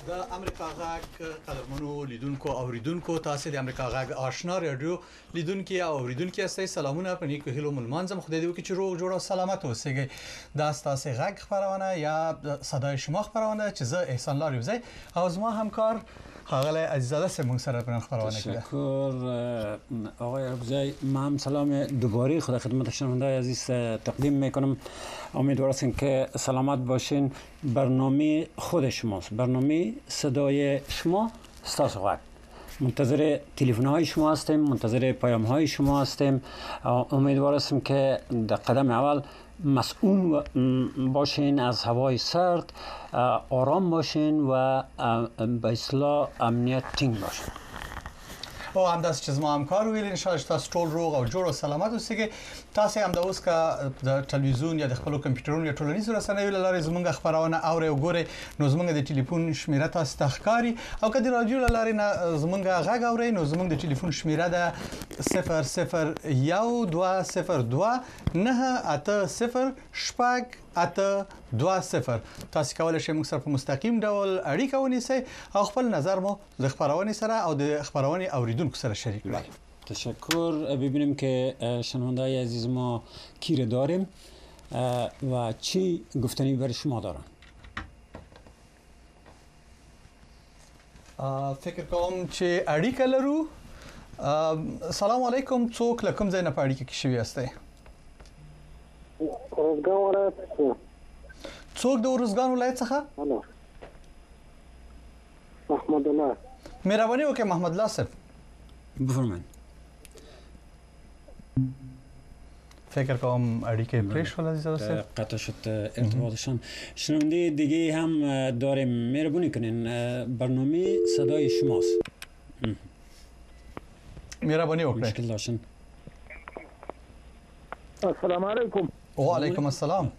د امریکا غاګ قدرمنو لیدونکو او اوریدونکو تاسو د امریکا غاګ آشنا رادیو لیدونکو او اوریدونکو استای سلامونه په نیکو هیلو ملمانځم خدای دې وکړي چې روغ جوړ او سلامت اوسئ دا تاسو غاګ خبرونه یا صدای شما خبرونه چې زه احسان الله ریوزی او زما همکار آقای عزیزاده سمون سر برن خبرونه کرده. تشکر آقای ابزای. من سلام دوباره خدا خدمت شنوندگان عزیز تقدیم میکنم. امیدوارم که سلامت باشین. برنامه خود شماست، برنامه صدای شما استاسو منتظر تلفن های شما هستیم، منتظر پیام های شما هستیم. امیدوارم که در قدم اول مسئول باشین از هوای سرد، آرام باشین و به اصطلاح امنیت تینگ باشین. او همداس چې زما همکار ویل ان شاء الله تاسو ټول روغ او جوړ او سلامت اوسئ. تاسو هم د اوس کا د ټلویزیون یا د خپل کمپیوټرونو یا ټولنیزو رسنیو لاره زمونږ خبرونه اوري او ګوري نو زمونږ د ټلیفون شمیره تاسو تخکاری او کدی رادیو لاره نه زمونږ غږ اوري نو زمونږ د ټلیفون شمیره ده 0012080820 تاسو کولای شئ موږ سره په مستقیم ډول اړیکه ونیسئ او خپل نظر مو د خبرونه سره او د خبرونه اوریدونکو سره شریک کړئ. تشکر. ببینیم که شنونده‌های عزیز ما کی داریم و چی گفتنی برای شما دارن. فکر کوم چې اړیکه لرو. سلام علیکم. څوک لکم زین په اړیکه کې شوی یاستئ؟ څوک د ورزګان ولایت څخه؟ محمد الله. مهرباني وکړئ محمد الله صاحب. بفرمایئ. فکر کنم اړیکه پرش ول عزیز دوست قطع شد ارتباطشان. شنونده دیگه هم داریم. مهربانی کنین برنامه صدای شماست. مهربانی وکړئ. مشکل داشتن. السلام علیکم. و علیکم السلام.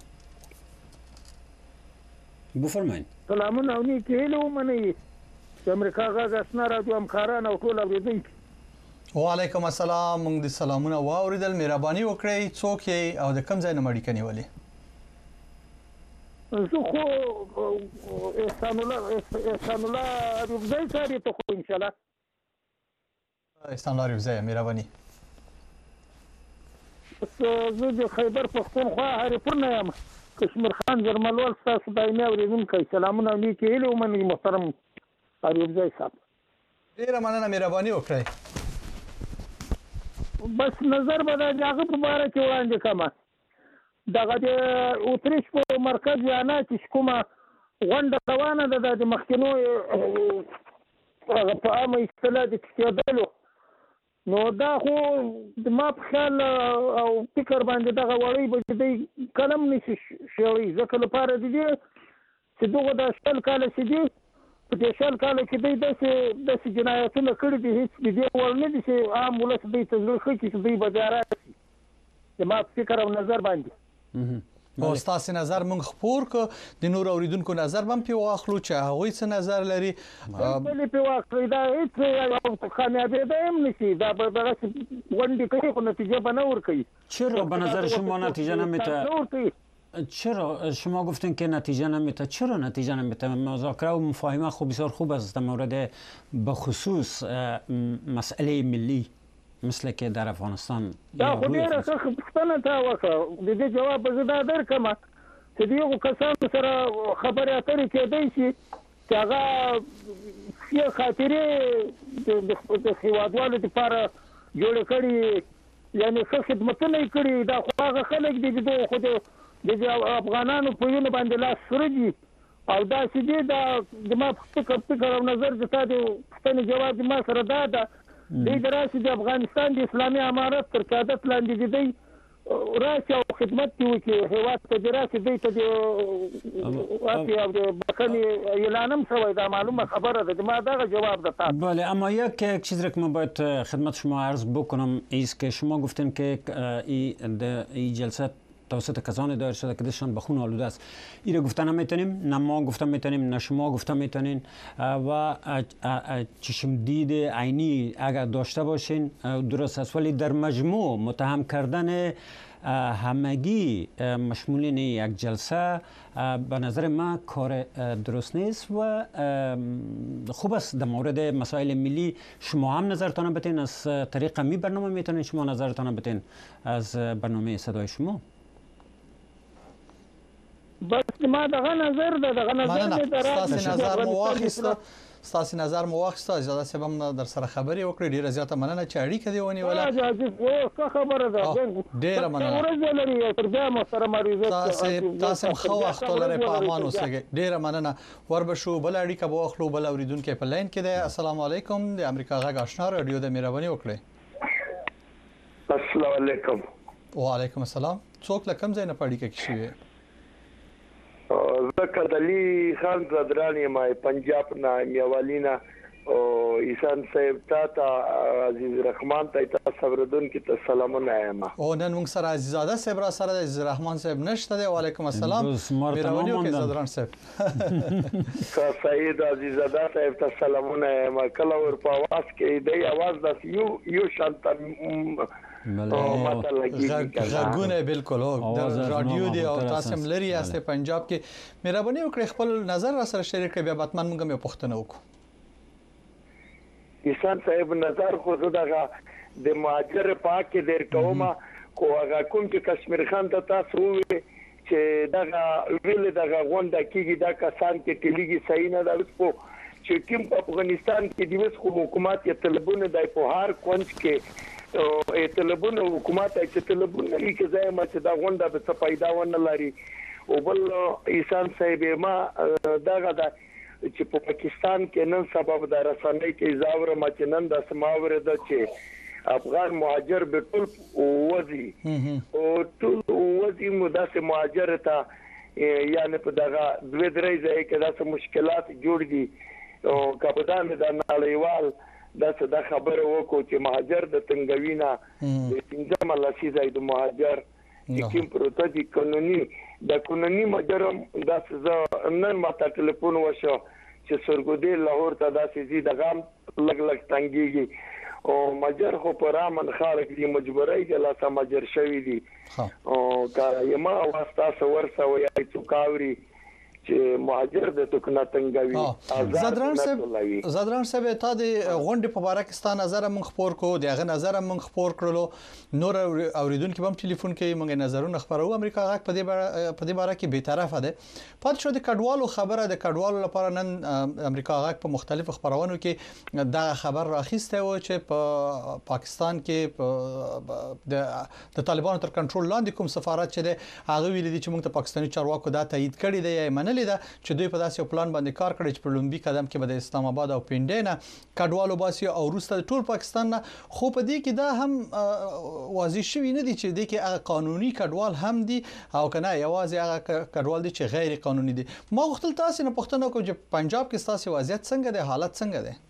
بفرمایئ. سلامونه او نیکی هیلو منی د امریکا غاز آشنا رادیو همکاران او ټول اوریدونکو. وعلیکم السلام. موږ د سلامونه واوریدل. مهرباني وکړئ. څوک یې او د کوم ځای نه اړیکه نیولې؟ زه خو احسان الله ریوزی سره ته خو ان شاء الله. احسان الله ریوزی مهرباني. زه د خیبر پښتونخوا هریپور نه یم. کشمیر خان جرملوال تاسو دایمي اوریدونکو. سلامونه او نیکی هیلو منی محترم ریوزی صاحب. ډیره مننه. مهرباني وکړئ. بس نظر به د هغه په اړه کې وړاندې کوم. دغه د اوتریش په مرکز یانا چې کومه غونډه روانه ده د مخکینو په عامه اصطلاح د کېدلو نو دا خو د ما په خیال او فکر باندې دغه وړي به د کلم نشي شوی ځکه لپاره د دې چې دغه د شل کال چې دی په دې شل کال کې د جنایتونو کړي دي هیڅ دې ورنه دي چې عام ولس دې تزل خو چې دې بازارات د ما فکر او نظر باندې او تاسو نظر مونږ خپور کو د نور اوریدونکو نظر بم په واخلو چې هغه څه نظر لري بلې په واخلو دا هیڅ کامیابی ده هم نشي دا به غونډې کوي خو نتیجه به نه ورکوي. چرا به نظر شما نتیجه نمیده؟ چرا شما گفتین که نتیجه نمیده؟ چرا نتیجه نمیده؟ مذاکره و مفاهمه خوب بسیار خوب است در مورد بخصوص مسئله ملی مثل که در افغانستان. دا خو ډیره ښه پوښتنه تا وکړه. د دې جواب به زه دا درکړم چې دغو کسانو سره خبرې اترې کېدی شي چې هغه ښې خاطرې د هېوادوالو دپاره جوړې کړي یعنې ښه خدمتونه یې کړي. دا خو هغه خلک دي چې خو د افغانانو په وینو باندې لاس سره دي او داسې دي. دا زما فکر او نظر د تا د پوښتنې جواب زما سره دا ده دوی د راشي د افغانستان د اسلامي امارت تر قیادت لاندې دي دوی راشي او خدمت دې وکړي هېواد ته دې راشي دوی ته د بخښنې اعلان هم شوی. دا معلومه خبره ده. ما دغه جواب ده تا. بله اما یک چیز را که من باید خدمت شما عرض بکنم ایست که شما گفتین که این جلسه توسط کسانی دایر شده که دستشان به خون آلوده است. این را گفته نمیتونیم، نه ما گفته میتونیم، نه شما گفته میتونین و چشم دید عینی اگر داشته باشین درست است، ولی در مجموع متهم کردن همگی مشمولین یک جلسه به نظر من کار درست نیست و خوب است در مورد مسائل ملی شما هم نظرتان بتین. از طریق می برنامه میتونین شما نظرتان بتین از برنامه صدای شما. بس ما دغه نظر دغه نظر ستاسو نظر مو واخیسته، ستاسو نظر مو واخیسته. اجازه سبب هم در سره خبرې وکړې. ډیره زیاته مننه چې اړیکه دې ونیوله. څه خبره ده؟ ډیره مننه. ورځ لري تر بیا مو سره مریض تاسو ښه وخت ولرئ، په امان اوسئ. ډیره مننه. وربشو بل اړیکه به واخلو. بل اوریدونکو په لاین کې دی. السلام علیکم. د امریکا غږ آشنا رادیو د مهرباني وکړئ. السلام علیکم. وعلیکم السلام. څوک له کوم ځای نه په اړیکه کې شوی؟ زه کدلی خان زدرانی ما پنجاب نه میوالینا او ایسان صاحب تا عزیز رحمان ته صبردون کی ته سلامونه یم. او نن موږ سره عزیزاده صاحب را سره عزیز رحمان صاحب نشته دی. وعلیکم السلام. میروانی او زدران صاحب. سعید عزیزاده صاحب ته سلامونه یم. کله ور په आवाज کې دی आवाज د یو شانت غږونه بالکل د رادیو دی او تاسو هم لري است پنجاب کې. مهرباني وکړئ خپل نظر را سره شریک کړئ. بیا باتمن موږ یو پوښتنه وکړو. ایسان صاحب نظر خو دغه د مهاجر پاک کې ډیر کومه خو هغه کوم چې کشمیر خان ته تاسو وې چې دغه ویل دغه غونډه کېږي دا کسان کې ټلیږي صحیح نه ده. اوس چې کوم په افغانستان کې د وس حکومت یې طلبونه د په هر کونج کې او طلبونه حکومت چې طلبونه یې کې ځای ما چې دا غونډه به څه پیدا ونه لري. او بل ایسان صاحب ما دغه چې په پاکستان کې نن سبب د رسنۍ کې زاوره ما چې نن د سماوره د چې افغان مهاجر به ټول وځي او ټول وځي مداسه مهاجر ته یعنی په دغه دوه درې ځای کې داسې مشکلات جوړ دي او کپدان د نړیوال دا خبره وکړو چې مهاجر د تنګوینا د څنګه ملاسي زید مهاجر چې کوم پروتدي قانوني مجرم دا څه نن ماته ټلیفون وشو چې سرګودي لاهور ته داسې زی د غام لګ تنګيږي او مجر خو پر امن خلک دي مجبورای د لاسه مجر شوی دي او کا یما واسطه سور سو یا څوکاوري چې مهاجر د توکنه تنګوي. زدران صاحب ته د غونډې په اړه کې نظر مونږ خبر کو دغه نظر مونږ خبر کړلو. نور اوریدونکو هم ټلیفون کوي مونږ نظرونه خبرو. امریکا غږ په دې اړه کې به طرفه ده. پات شو د کډوالو خبره د کډوالو لپاره نن امریکا غږ په مختلفو خبرونو کې دا خبر راخیسته و چې په پاکستان کې د طالبانو تر کنټرول لاندې کوم سفارت چې ده هغه ویل دي چې موږ ته پاکستاني چارواکو دا تایید کړی دی لیدا چې دوی په داسې پلان باندې کار کړی چې په لومبي قدم کې به د اسلام آباد او پنډینه کډوالو باسي او روسته ټول پاکستان نه. خو په دې کې دا هم واضح شوی نه دي چې د کې قانوني کډوال هم دي او کنه یوازې هغه کډوال دي چې غیر قانوني دي. ما غوښتل تاسو نه پوښتنه کوم چې پنجاب کې تاسو وضعیت څنګه ده، حالت څنګه ده؟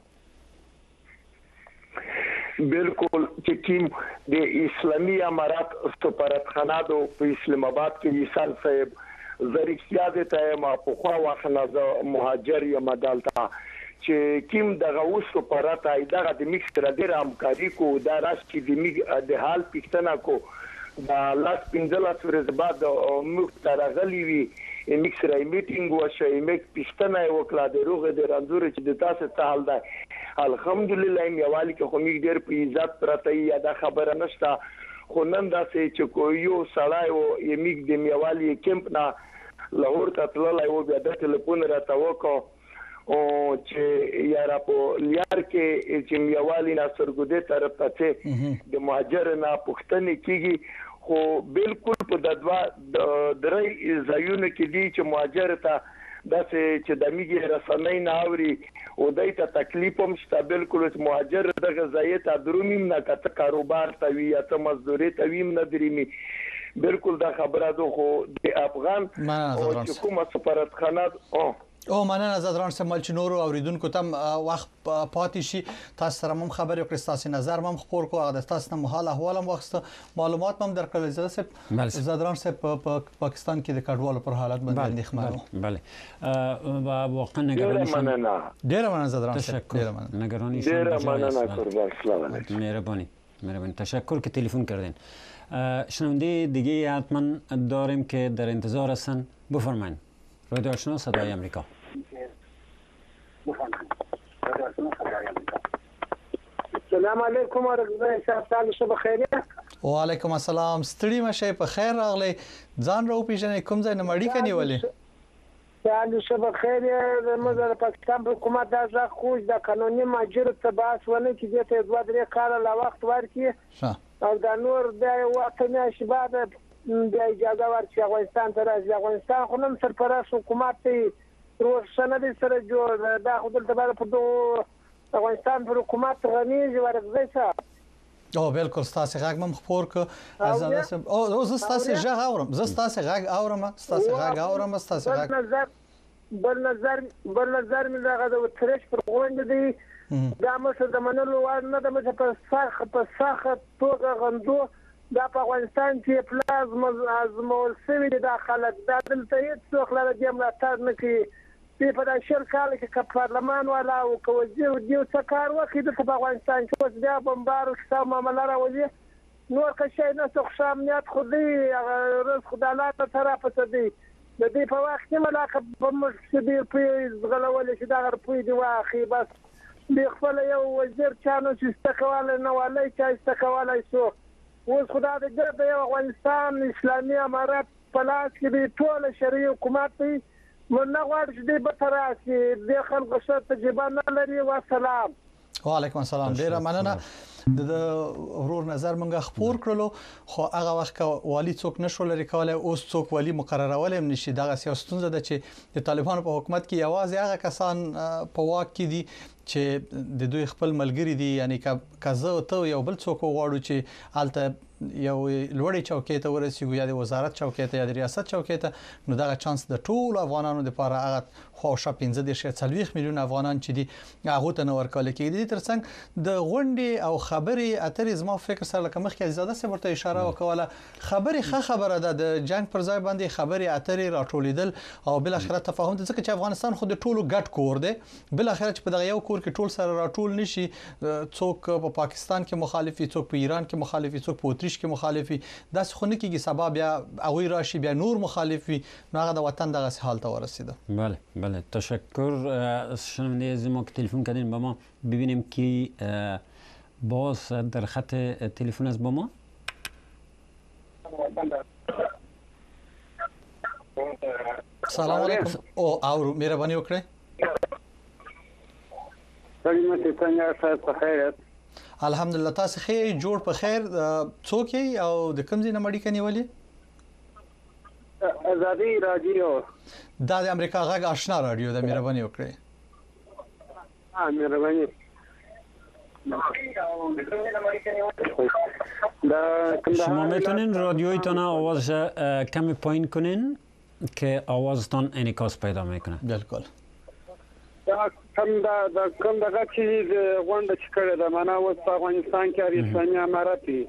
بالکل چې کوم د اسلامي امارات سفارتخانه په اسلام آباد کې ایسان صاحب زریکیا د ته ما په خوا واخنه مهاجر یا مدالتا چې کوم دغه اوسو پراته اداره د میکس تر ډیر همکاري کو دا راس چې د حال پښتنه کو دا لاس پنځله ورځې بعد موږ ترغلی وی میکس راي میټینګ وشي میک پښتنه وکړه د روغه د رنځور چې د تاسو ته حال ده الحمدلله یوالي کې خو میګ ډیر په عزت پراته یا دا خبره نشته. خو نن داسې چې کو یو سړی او یمیګ د میوالي کیمپ نه لاهور ته تللی و بیا د ټلیفون راته وکړو او چې یاره په لیار کې چې میوالي نه سرګودې طرف ته چې د مهاجر نه پښتنې کېږي. خو بالکل په د دوه درې ځایونو کې دي چې مهاجر ته داسې چې د میګي رسنۍ نه اوري او دای ته تکلیف هم شته. بالکل مهاجر دغه ځای ته درومیم نه کته کاروبار ته وی یا ته مزدوري ته ویم نه دریمي بالکل دا خبره ده خو د افغان او کومه سفارتخانه او مننه زدران سمال چې نورو اوریدونکو تم وخت پاتې شي تاسو سره هم خبرې وکړئ تاسو نظر هم خبر کو هغه تاسو نه حال احوال هم واخسته معلومات هم درکړل زدران سه په پاکستان کې د کډوالو پر حالت باندې اندېښمه بله واقعا نگرانی ډیر مننه زدران سه ډیر نگرانی ډیر مننه قربان مهربانی تشکر که تلفن کردین. شنونده دیگه حتما داریم که در انتظار هستن. بفرمایید. رادیو آشنا صدای آمریکا. السلام علیکم ورحمت الله شب خیر. و علیکم السلام. ستړي مشه په خیر راغلی. ځان راو پیژنې کوم ځای نه مړی کني ولې؟ سال شب خیر. مزه پاکستان حکومت دا ځخ د قانوني ماجر تباس ونه چې د 2-3 کال لا وخت ورکړي. او دا نور د وطن شباب د اجازه ورکړي افغانستان ته راځي. افغانستان خو نن سرپرست حکومت دی روښانه دي سره جوړ دا خو دلته په دوه افغانستان پر حکومت غنیږي ورغځي څه او بالکل ستاسو غږ مم خبر ک از او زه ستاسو غږ اورم زه ستاسو غږ اورم ستاسو غږ اورم ستاسو غږ بل نظر مې دغه د ترش پر غونډه دی دا مسله د منلو وړ نه د مڅ په ساخه توګه غندو دا په افغانستان کې پلازم ازمول سوي د خلک دا دلته هیڅ خلک د ملاتړ نه کوي په دا شر کال کې پارلمان والا او وزیر دیو څه کار وکړي د افغانستان کې اوس بیا بمبارو څه معاملې راوځي نور که شي نه څه خامنیت خو دی روز خدای ته طرف ته دی د دې په وخت کې ملاقات په مشدي په غلول شي دا غر په دی واخی بس د خپل یو وزیر چانو چې استقواله نه والي چې استقواله شو اوس خدای دې د افغانستان اسلامي امارات په لاس کې دی ټول شرعي حکومت دی من غواړم چې دې به تر راشي د خلکو څخه تجربه نه لري و سلام وعلیکم السلام ډیر مننه د ورور نظر مونږ خبر کړلو خو هغه وخت والی څوک نشو لري کولای اوس څوک والی مقررول هم نشي دغه سیاستونه د چې د طالبانو په حکومت کې یوازې هغه کسان په واک کې دي چې د دوی خپل ملګری دي یعنی کزه ته یو بل څوک غواړي چې الته یو لوړی چوکۍ ته ورسیږي یا د وزارت چوکۍ ته یا د ریاست چوکۍ ته نو دغه چانس د ټول افغانانو لپاره هغه خوښه 15 میلیون افغانان چې دي هغه ته نور کول کېږي ترڅنګ د غونډې او خبرې اترې زما فکر سره لکه مخکې زیاده سه ورته اشاره وکوله خبرې خبره ده د جنگ پر ځای باندې خبرې اترې راټولیدل او بل اخر تفاهم ځکه چې افغانستان خو د ټولو ګډ کور دی بل اخر چې په دغه یو کور کې ټول سره راټول نشي څوک په پاکستان کې مخالفي څوک په ایران کې مخالفي څوک په اتریش کې مخالفي دا څه نه کیږي سبب بیا هغه راشي بیا نور مخالفي نو هغه د وطن دغه حالت ورسیده بله تشکر شنونده از ما که تلفن کردین با ما ببینیم کی باز در خط تلفن است با ما سلام علیکم او مهربانی وکړئ سلامت څنګه تاسو په خیر الحمدلله تاسو ښه جوړ په خیر څوک او د کوم ځای نه مړی کني ولی ازادي رادیو دا د امریکا غږ آشنا رادیو د مهرباني وکړئ مهرباني شما میتونین رادیویتون آواز کمی پایین کنین که آوازتان انعکاس پیدا میکنه بالکل کوم دغه چې غونډه چې کړې ده معنا اوس په افغانستان کې اسلامي امارات دی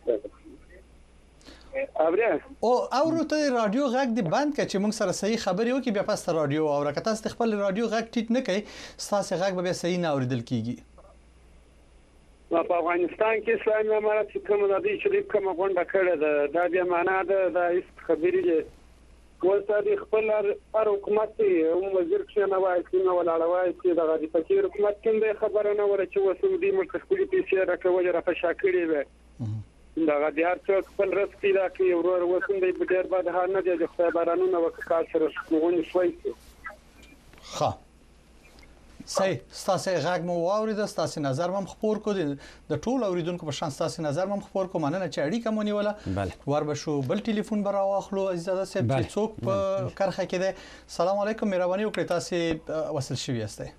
او ته رادیو غږ دی بند کړه چې موږ سره صحیح خبرې وکړي بیا پس رادیو او راکته است خپل رادیو غږ ټیټ نه کوي ستاسو غږ به صحیح نه اوریدل کیږي په افغانستان کې اسلامي امارات کوم د دې چې کوم غونډه کړې ده دا د معنا ده د خبرې ده وسادي خپل هر حکومت ته وزیر کې نه وایي چې نو ولاړوي چې د غادي فقیر حکومت کې خبره نه وره چې وسودي ملک خپل پیسې راکوي را په شاکړي وي دا غادي هر څوک خپل رزق پیدا کوي ورور وسندې په ډیر بعد هر نه د خپل بارانونو وکړ سره شغون شوي ښه صحیح ستاسو غږ مو واورید ستاسو نظر مم خبر کو د ټول اوریدونکو په شان ستاسو نظر مم خبر کو مننه چې اړیکه مونږ نیوله ور به شو بل ټلیفون برا واخلو عزیزاده صاحب چې څوک په کرخه کې ده سلام علیکم مهرباني وکړئ تاسو وصل شوی یاستئ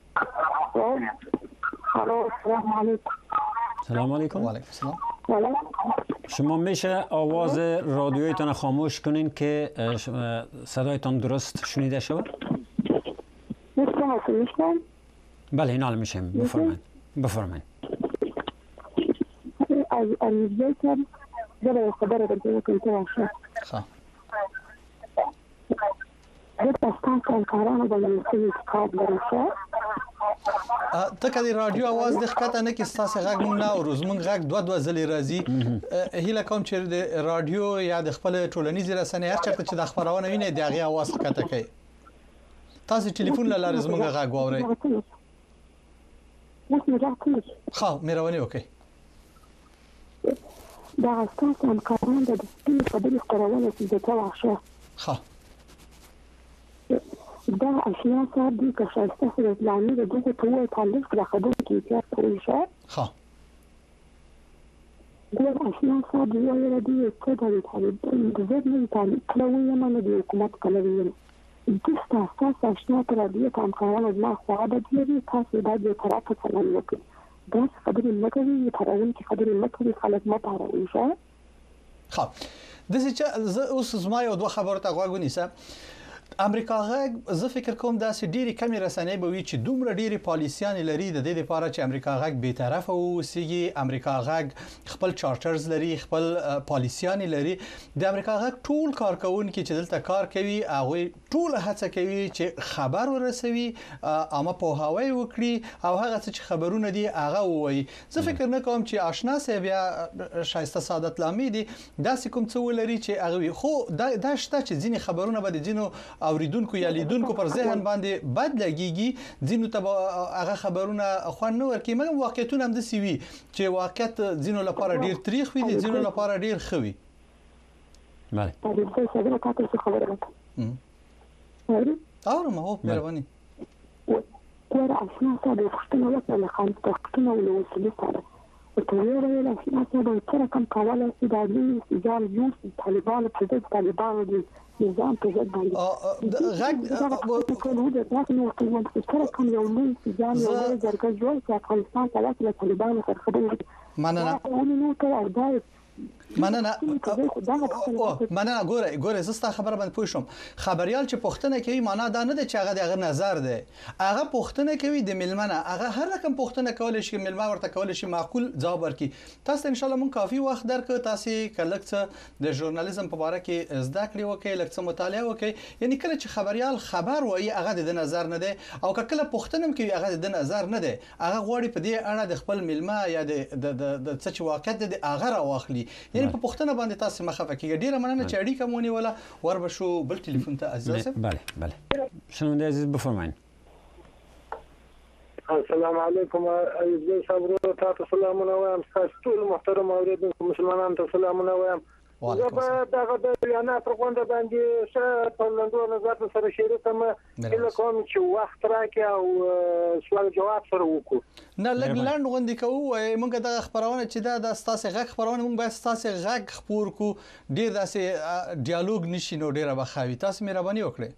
الو السلام علیکم سلام علیکم وعلیکم السلام شما میشه آواز رادیویتان خاموش کنین که صدایتان درست شنیده شود؟ بله این حال میشیم. بفرمایید. از بیتم جلوی خبر بدیم که باشه. خب. دستان کارانو باید کار برسه. ته کدی رادیو आवाज د ښکته نه کې ستاسو غږ مونږ نه اورو زمونږ غږ دوه ځلې راځي هیله کوم چې د رادیو یا د خپل ټولنیز رسنۍ هر چېرته چې د خبرونه ویني د هغه आवाज ښکته کوي تاسو ټلیفون له لارې زمونږ غږ واورئ خو مهرباني وکړئ دا ستاسو همکاران د دې خبرې خپرونه چې د تواشه خو دا اشیاء صاحب دي که شایسته خود اسلامی د دغه ټول تعلق د خبرو کې احتیاط کوي شه خو ګور اشیاء صاحب یو یو دي چې د زړه نه تعلق کولای نه د حکومت کولای د تاسو اشیاء تر دې کام کولای ما خو د دې تاسو د دې طرفه څنګه وکړي دا خبرې نه کوي ترون کې خبرې نه کوي خلک ما پاره شه خو د چې اوس زما یو دوه خبرو ته غوږ ونیسه امریکا غږ زه فکر کوم دا چې ډېری کمی رسنۍ به وي چې دومره ډېری پالیسیان لري د دې لپاره چې امریکا غږ به طرفه اوسېږي امریکا غږ خپل چارټرز لري خپل پالیسیان لري د امریکا غږ ټول کارکونکي چې دلته کار کوي هغه ټول هڅه کوي چې خبر ورسوي اما په هواوی وکړي او هغه څه چې خبرونه دي هغه وایي زه فکر نه کوم چې آشنا سي بیا شایسته سعادت لامي دي دا کوم څه ولري چې هغه خو دا شته چې ځینې خبرونه به د ځینو اوریدونکو یا لیدونکو پر ذهن باندې بد لګيږي ځینو ته هغه خبرونه خوان نه ورکي مګر واقعیتونه هم د سی وی چې واقعیت ځینو لپاره ډیر تاریخ وي ځینو لپاره ډیر خوي بله اورم هو مهرباني ګوره اشنا صاحب پوښتنه وکړه له خان پښتون او له وسلې سره ته ویل اشنا صاحب چې کوم کولای شي د دې ځان یو طالبان په دې طالبان دي نظام په ځای باندې غږ کومه د تاسو نو کوم یو نوی ځان یو درګه جوړ چې افغانستان ته له طالبانو سره خبرې مننه ګوره زستا خبره باندې پوه شم خبريال چې پښتنه کوي معنا دا نه ده چې هغه دغه نظر ده هغه پښتنه کوي د ملمنه هغه هر رقم پښتنه کول شي ملما ورته کول شي معقول جواب ورکي تاسو ان شاء الله مون کافي وخت درکړ تاسو کله چې د ژورنالیزم په اړه کې زده کړی وکي لکه مطالعه وکي یعنی کله چې خبريال خبر وایي هغه د نظر نه ده او کله پښتنم کوي هغه د نظر نه ده هغه غوړي په دې اړه د خپل ملما یا د څه واقعیت د هغه راوخلي یعنی په پښتنه باندې تاسو مخه کیږي ډیره مننه چې اړیکه مونږ ولا ور بشو بل ټلیفون ته عزیز بله شنونده عزیز بفرمایید السلام علیکم ایوب صاحب تاسو سلامونه وایم تاسو ټول محترم اوریدونکو مسلمانانو ته سلامونه وایم زه به دغه د بیانات غونډه باندې څه په لندو نظر سره شریکم کله کوم چې وخت راکې او سوال جواب سره وکړو نه لګ لاند غونډه کوو موږ د خبرونه چې دا ستاسو غږ خبرونه موږ به ستاسو غږ خبر کو ډیر داسې ډیالوګ نشي نو ډیره بخاوي تاسو مهرباني وکړئ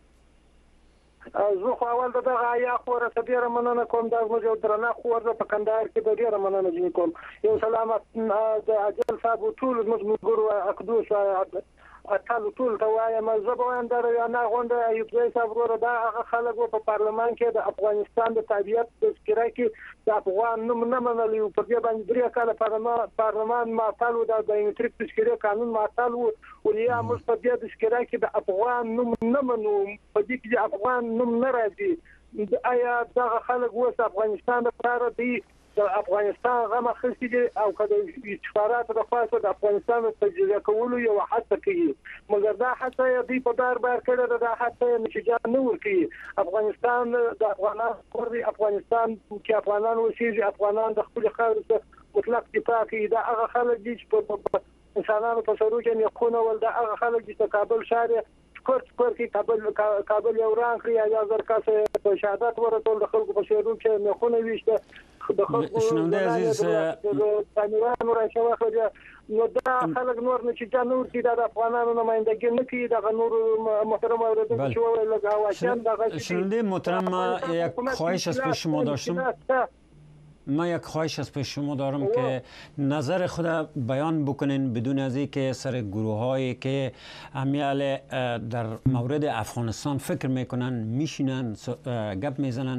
زه خو اول دغه یا خور سپیره مننه کوم دا زموږ درنه خور په کندهار کې د ډیره مننه جن کوم یو سلامت د اجل صاحب ټول موږ ګورو اقدوس اتل ټول ته وایم زه به وایم دا نه غونډه ایوب صاحب ورو دا هغه خلک په پارلمان کې د افغانستان د تابعیت تذکره کې د افغان نوم نه منلي په دې باندې درې کاله پارلمان معطل و د بایومټریک تذکره قانون معطل و ولیا موږ په دې تذکره کې د افغان نوم نه منو په دې کې د افغان نوم نه راځي آیا دا خلک وس افغانستان لپاره دی د افغانستان غمه خلک دي او کله استخبارات د خاصه د افغانستان تجزیه کولو یو حتی کوي مګر دا حتی دی په بار کړه دا حتی نتیجه نه ورکړي افغانستان د افغانستان کې افغانان وسیږي افغانان د خپل خاور مطلق دفاع کوي دا هغه خلک دي چې په انسانانو په سرو کې نه خونه ول دا هغه خلک چې کابل شهر کور کې کابل یو ران کړی یا زرکاسه په شهادت ورته د خلکو په شهرو کې نه خونه ویشته شنونده عزیز پامیرانو را شواخه نو دا خلک نور نه چې جنور کې د افغانانو نمائندګي نه کوي د نور محترم اوریدونکو چې ویل دا شنونده محترم یک خواهش از پیش شما داشتم ما یک خواهش از پیش شما دارم که نظر خود بیان بکنین بدون از اینکه سر گروه هایی که امیال در مورد افغانستان فکر میکنن میشینن گپ میزنن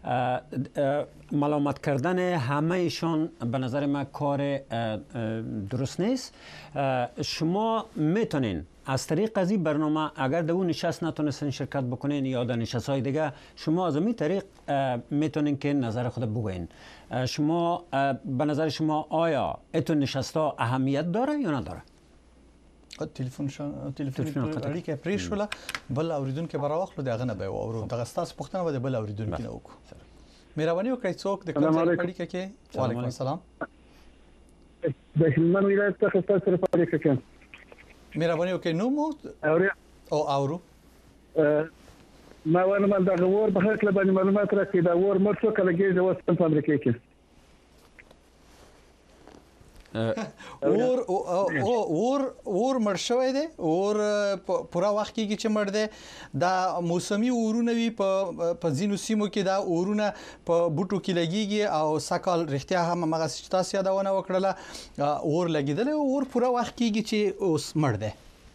ملامت کردن همه ایشان به نظر من کار درست نیست. شما میتونین از طریق از این برنامه اگر در اون نشست نتونستین شرکت بکنین یا در نشست های دیگه شما از این طریق میتونین که نظر خود بگوین. شما به نظر شما آیا اتون نشست ها اهمیت داره یا نداره؟ تلیفون اړیکه پرې شوله بل اوریدونکو به راوخلو دغه نه به اورو دغه ستاسو پوښتنه به بل اوریدونکو نه وکړو. مهرباني وکړئ څوک د کوم ځای اړیکه کې؟ وعلیکم السلام. د هلمند ولایت څخه تاسو سره اړیکه کوم. مهرباني وکړئ نو مو اورو ما وانا مال دغه ور په هکله باندې معلومات راکړي دا ور مرڅو کله کېږي وسته په امریکا کې اور مړ شوی دی. اور پورا وخت کېږي چې مړ دی. دا موسمي اورونه وي په ځینو سیمو کې دا اورونه په بوټو کې لګيږي او سکال رښتیا هم هغه چې تاسو یادونه وکړله اور لګیدل اور پورا وخت کېږي چې اوس مړ دی.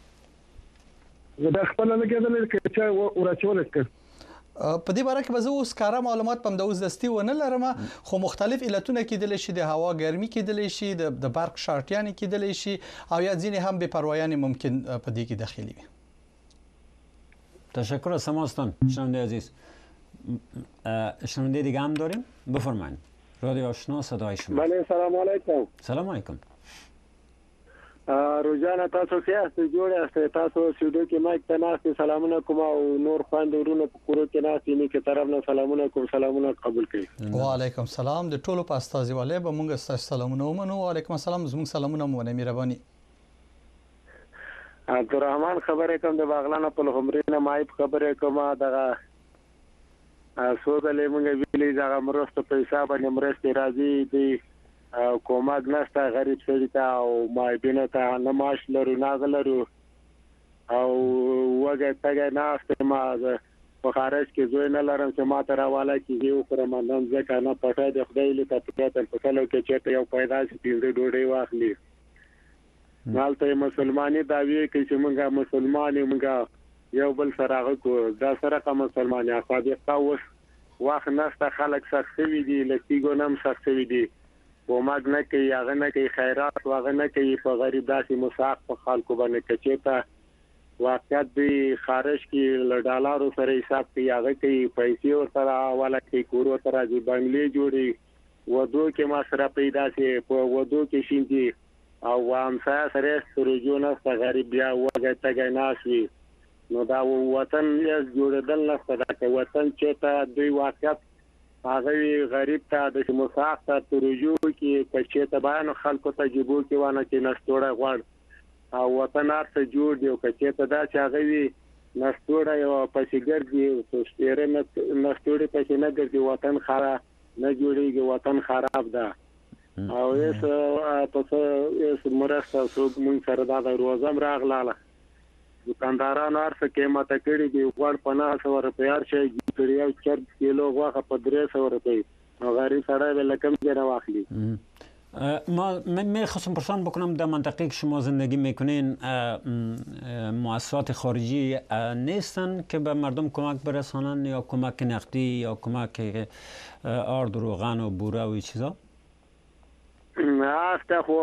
دا خپل لګیدل چې ورچول کړ په دې باره کې به زه اوس کاره معلومات پم د اوس دستي ونه لرم خو مختلف علتونه کېدلی شي د هوا ګرمي کېدلی شي د برق شارټیان کېدلی شي او یا ځینې هم بې پروایان ممکن په دې کې داخلي وي. تشکر از شماستان شنونده عزیز. شنونده دیگه هم داریم بفرمایید. رادیو آشنا صدای شما. بله سلام علیکم. سلام علیکم. روزانه تاسو خیاست جوړ است تاسو سیدو کې مایک ته ناست سلامونه کوم او نور خوندورونه په کورو کې ناست نه کې طرف نه سلامونه کوم سلامونه قبول کړئ. وعلیکم السلام د ټولو په استازیواله به موږ ستاسو سلامونه ومنو. وعلیکم السلام زموږ سلامونه مو نه مهرباني. عبدالرحمن خبره کوم د باغلانه په لغمرینه مایپ خبره کوم دغه سوګلې موږ ویلې دغه مرسته په حساب باندې مرسته راځي دی کومک نشته غریب سړي ته او مایبینه ته نه معاش لرو نه غلرو او وګه تګ نه است ما په خارج کې زوی نه لرم چې ما ته راواله کیږي او پر مندم ځکه نه پټه د خدای له تپریته په کلو کې چې یو پیدا شي پینځه ډوډۍ واخلي مالته مسلمانۍ داوی کوي چې موږ مسلمان موږ یو بل سره غو دا سره کوم مسلمانۍ صادقه اوس واخ نشته خلک سختوي دي لکېګو نم سختوي دي کومک نه کوي هغه نه کوي خیرات واغه نه کوي په غریب داسې مساق په خلکو باندې کچېتا واقعیت دی خارج کې ل ډالرو سره حساب کوي هغه کوي پیسې ورته حواله کوي کور ورته راځي بنگلې جوړي ودو کې ما سره پیدا شي په ودو کې شینځي او وامسا سره سرجونه غریب بیا وګه تګ ناشوي نو دا وطن یې جوړدل نه ستدا وطن چې ته دوی واقعیت هغه غریب ته د مساق ته ترجو کې کچې ته بیان خلکو ته جيبو کې وانه چې نستوړه غوړ او وطن ارته جوړ دی او کچې ته دا چې هغه وی نستوړه یو پسیګر دی سوشتره نستوړه پسې نه ګرځي وطن خراب نه جوړيږي وطن خراب ده او یې تاسو مرسته څوک مونږ سره دا روزم راغلاله دکاندارانو ارڅ قیمت کړي دی غوړ 50 روپیه شي کړي او 4 کیلو غوښه په 300 روپیه نو غریب سره ول کم جره واخلي. ما میخواستم پرسان بکنم در منطقه که شما زندگی میکنین مؤسسات خارجی نیستن که به مردم کمک برسانن یا کمک نقدی یا کمک آرد و روغن و بوره و چیزا؟ ناسته خو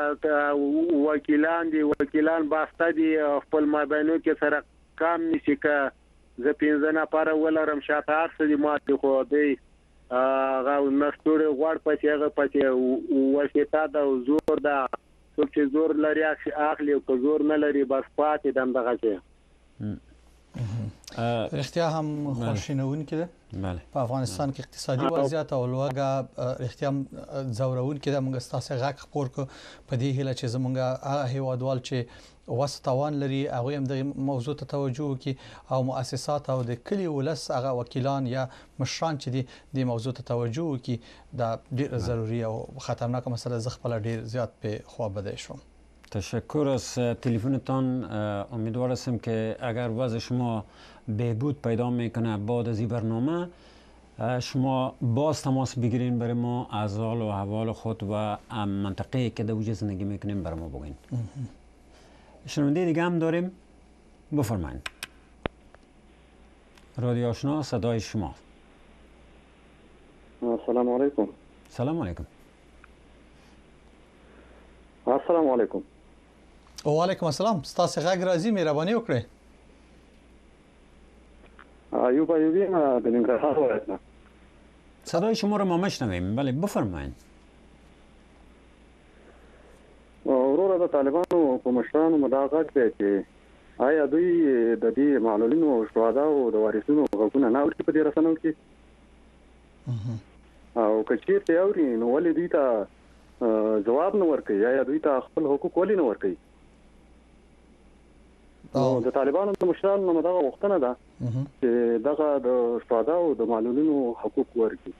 وکیلان باسته دي خپل مابینو کې سره کام نشي که زه 15 نفر ولرم شاته ارڅ دي ماته خو دی هغه نستوړي غوړ پچې هغه پچې وشتا د زور دا څوک چې زور لري اخلي او زور نه لري بس پاتې دم دغه چې رښتیا هم خوشینون کده په افغانستان کې اقتصادي وضعیت او لوګه رښتیا هم زورون کده موږ ستاسو غږ خبر کو په دې هله چې زمونږ هیوادوال چې وسطوان لري هغه هم د موضوع ته توجه کوي او مؤسسات او د کلی ولس هغه وکیلان یا مشران چې د موضوع ته توجه کوي دا ډیر ضروری او خطرناک مسله ز خپل ډیر زیات په خو بده شوم. تشکر از تلفنتان. امیدوار هستم که اگر وضع شما بهبود پیدا میکنه بعد از این برنامه شما باز تماس بگیرین برای ما از حال و احوال خود و منطقه‌ای که در وجه زندگی میکنیم برای ما بگین. شنونده دیگه هم داریم، بفرمایید. رادیو آشنا، صدای شما. السلام علیکم. سلام علیکم. السلام علیکم. و علیکم السلام. ستاسو غږ راځي، مهرباني وکړئ. ایوب ایوبی ما د ننګرهار ولایت نه. صدای شما رو ما میشنویم. بله بفرمایید. وروره د طالبانو په مشرانو مداخلت دی چې آیا دوی د دې معلولینو شهداو د وارثینو حقوقونه نه اوري په دې رسنیو کې؟ او که چیرته اوري نو ولې دوی ته جواب نه ورکوي؟ آیا دوی ته خپل حقوق ولې نه ورکوي؟ نو د طالبانو د مشرانو دغه غوښتنه ده چې دغه د شهداو د معلولینو حقوق ورکړي.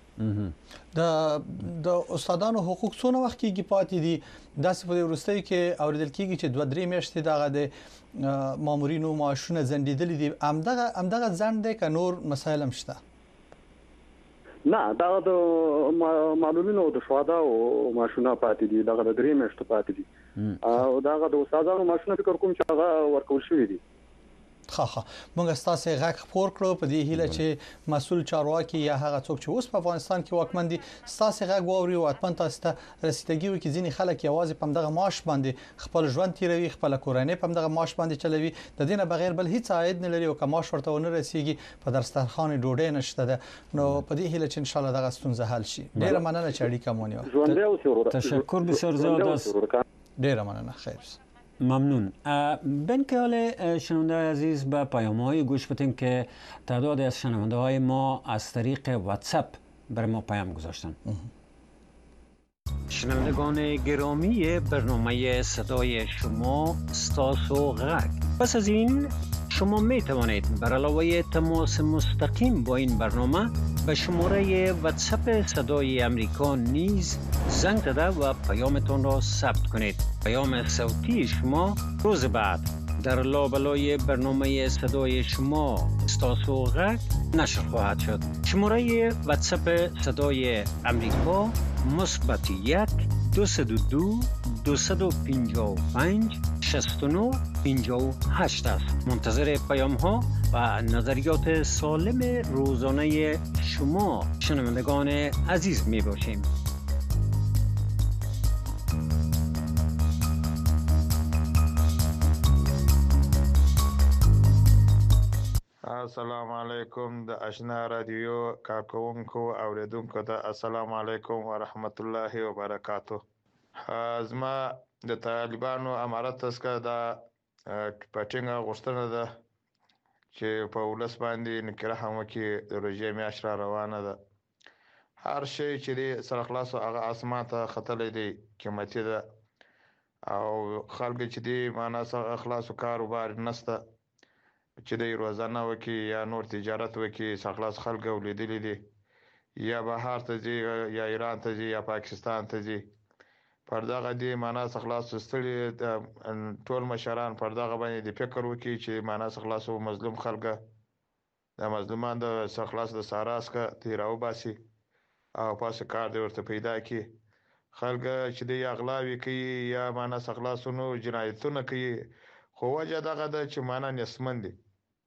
د استادانو حقوق څونه وخت کېږي پاتې دي؟ داسې په وروستیو کې اوریدل کېږي چې 2-3 میاشتې دغه د مامورینو معاشونه ځنډېدلي دي. همدغه ځنډ دی که نور مسایل هم شته؟ نه، دغه د معلولینو د شهداو معاشونه پاتې دي، دغه د 3 میاشتو پاتې دي، او دغه د استادانو معاشونه فکر کوم چې هغه ورکول شوي دي. ښه موږ ستاسو غږ خپور کړو په دې هیله چې مسؤل چارواکي یا هغه څوک چې اوس په افغانستان کې واکمن دي ستاسو غږ واوري او حتما تاسو ته رسیدګي وکړي. ځینې خلک یوازې په دغه معاش باندې خپل ژوند تیروي، خپل کورنۍ په دغه معاش باندې چلوي، د دې نه بغیر بل هیڅ عاید نه لري او که معاش ورته ونه رسیږي په دسترخوان ډوډۍ نشته ده. نو په دې هیله چې ان شاء الله دغه ستونزه حل شي. ډیره مننه چې اړیکه مو ونیوله. تشکر بسیار زیاد است. ډیره مننه. خیر. ممنون. بین که حال شنونده عزیز به پیام های گوش بدیم که تعداد از شنونده های ما از طریق واتساپ بر ما پیام گذاشتن. شنوندگان گرامی برنامه صدای شما ستاسو غږ. پس از این شما می توانید بر علاوه تماس مستقیم با این برنامه به شماره واتساپ صدای امریکا نیز زنگ زده و پیامتان را ثبت کنید. پیام صوتی شما روز بعد در لابلای برنامه صدای شما ستاسو غږ نشر خواهد شد. شماره واتساپ صدای امریکا +1 202 255 69 58 است. منتظر پیام ها و نظریات سالم روزانه شما شنوندگان عزیز می باشیم. السلام علیکم. د آشنا رادیو کارکونکو اوریدونکو ته السلام علیکم و رحمت الله و برکاته. زما د طالبانو امارت څخه دا پټینګه غوښتنه ده چې په ولس باندې نکره هم کې د روژې میاشت را روانه ده. هر شی چې سره خلاصو هغه اسمان ته ختلې دی قیمتي ده او خلک چې دی معنا سره خلاصو کاروبار نشته چې د روزانه وکي یا نور تجارت وکي خلاص خلک ولیدلې دي یا بهر ته ځي یا ایران ته ځي یا پاکستان ته ځي. پر دغه دی معنا خلاص ستړي ټول مشران پر دغه باندې د فکر وکي چې معنا خلاص مظلوم خلک د مظلومان د خلاص د ساراس کا تیراو باسي او پاسه کار دی ورته پیدا کی. خلک چې دی اغلاوي کوي یا معنا خلاصونو جنایتونه کوي خو وجه دغه د چې معنا نسمن دي.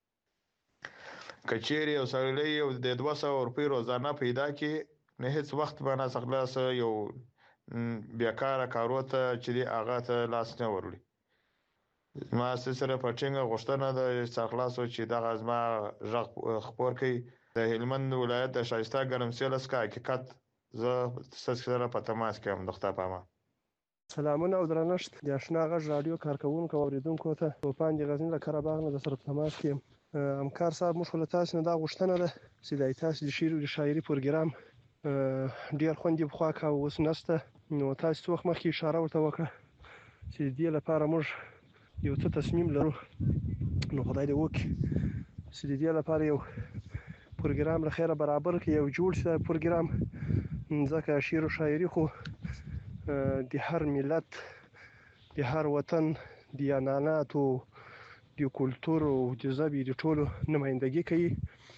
کچېری او سړی یو د 200 روپۍ روزانه پیدا کی نه هیڅ وخت معنا خلاص یو بیکاره کارو ته چې دی هغه ته لاس نه ورلي. ما سره پټینګه غوښتنه د خلاصو چې دغه ازما ژغ خبر کوي د هلمند ولایت د شایسته ګرمسیل څخه حقیقت زه سره په تماس کې هم دغه پامه. سلامونه او درنښت د آشنا غږ رادیو کارکونکو اوریدونکو ته توپان د غزنی له قرهباغ نه د سره تماس کې همکار صاحب موږ له تاسو نه دا غوښتنه ده چې د تاسو د شعر او شاعري پروګرام ډیر خوندې بخوا کا اوس نسته. نو تاسو وخت مخکې اشاره ورته وکړه چې دې لپاره موږ یو څه تصمیم لرو. نو خدای دې وکړي چې دې لپاره یو پروګرام له خیره برابر کړي، یو جوړ شي پروګرام. ځکه شعر او شاعري خو د هر ملت، د هر وطن د عنعناتو، د کلتور او د ژبې د ټولو نمایندګي کوي.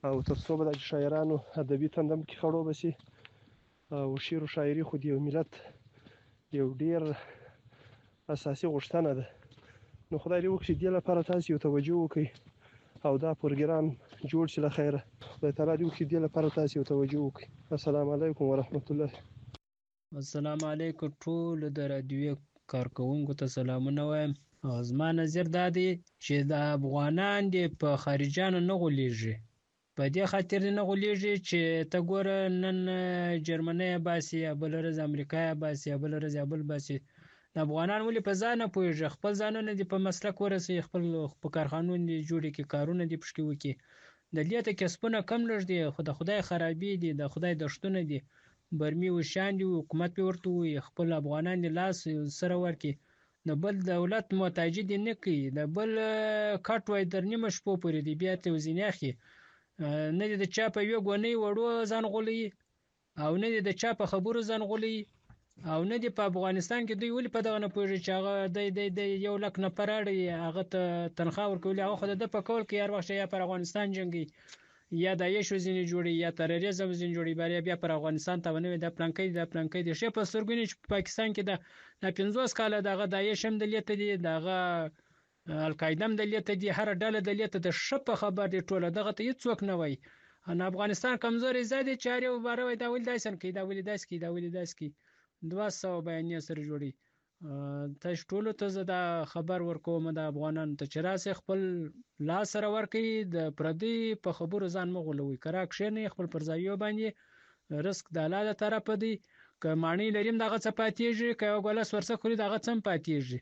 او تر څو به د شاعرانو ادبي تندم کې خړو بسي او شعر او شاعري خو د یو ملت یو ډیر اساسي غوښتنه ده. نو خدای دې وکړي دې لپاره تاسو یو توجه وکړئ او دا پروګرام جوړ شي له خیره. خدای تعالی دې وکړي دې لپاره تاسو یو توجه وکړئ. السلام علیکم ورحمت الله. السلام علیکم ټول د رادیو کارکونکو ته سلامونه وایم. زما نظر دا دی چې د افغانان دې په خارجانو نه غولیږي. په دې خاطر نه غولیږي چې ته ګوره نن جرمني باسي یا بل ورځ امریکا باسي یا بل ورځ بل باسي. د افغانان ولې په ځان نه پوهېږي، خپل ځانونه دې په مسلک ورسوي، خپل په کارخانو دې جوړې کړي، کارونه دې پشکې وکړي. د دې ته کسبونه کم لږ دي، خو د خدای خرابې دي، د خدای دښتونه دي، برمي وشیان دي، حکومت پې ورته ووایي خپل افغانان دې لاس سره ورکړي، د بل دولت محتاجي دې نه کوي، د بل کټ وای تر نیمه شپو پورې دې بیا ته ځینې اخلي، نه دې د چا په یوه ګونۍ وړو ځان غولوي او نه دې د چا په خبرو ځان غولوي او نه دې په افغانستان کې دوی ولې په دغه نه پوهېږي چې هغه د 1,00,000 نفر اړوي، هغه ته تنخواه ورکوي، هغه خو د ده په کول کې هر وخت یا پر افغانستان جنګي یا داعش ځینې جوړي یا تروریزم ځینې جوړي، بیا پر افغانستان تاوانوي، دا پلانکی دا پلانکی دی. ښه په سترګو ویني چې په پاکستان کې د 50 کاله دغه داعش هم دلته دي، دغه القاعده هم دلته دي، هر ډله دلته د ښه په خبر دي ټوله، دغه ته هېڅوک نه وایي. افغانستان کمزوري ځای دی چې هر یو باره وایي دا ولې داسې کوي، دا ولې داسې کوي، دا ولې داسې کوي، 200 بیانیې سره جوړي. تاسو ټولو ته زه دا خبر ورکوم د افغانانو ته چې راسئ خپل لاس سره ورکړئ، د پردي په خبرو ځان مه غولوئ، که را کښېنئ خپل پر ځایو باندې، رزق د الله د طرفه دی، که ماڼۍ لریم دغه څه پاتېږي، که یو ګوله سورسه خوري دغه څه هم پاتېږي.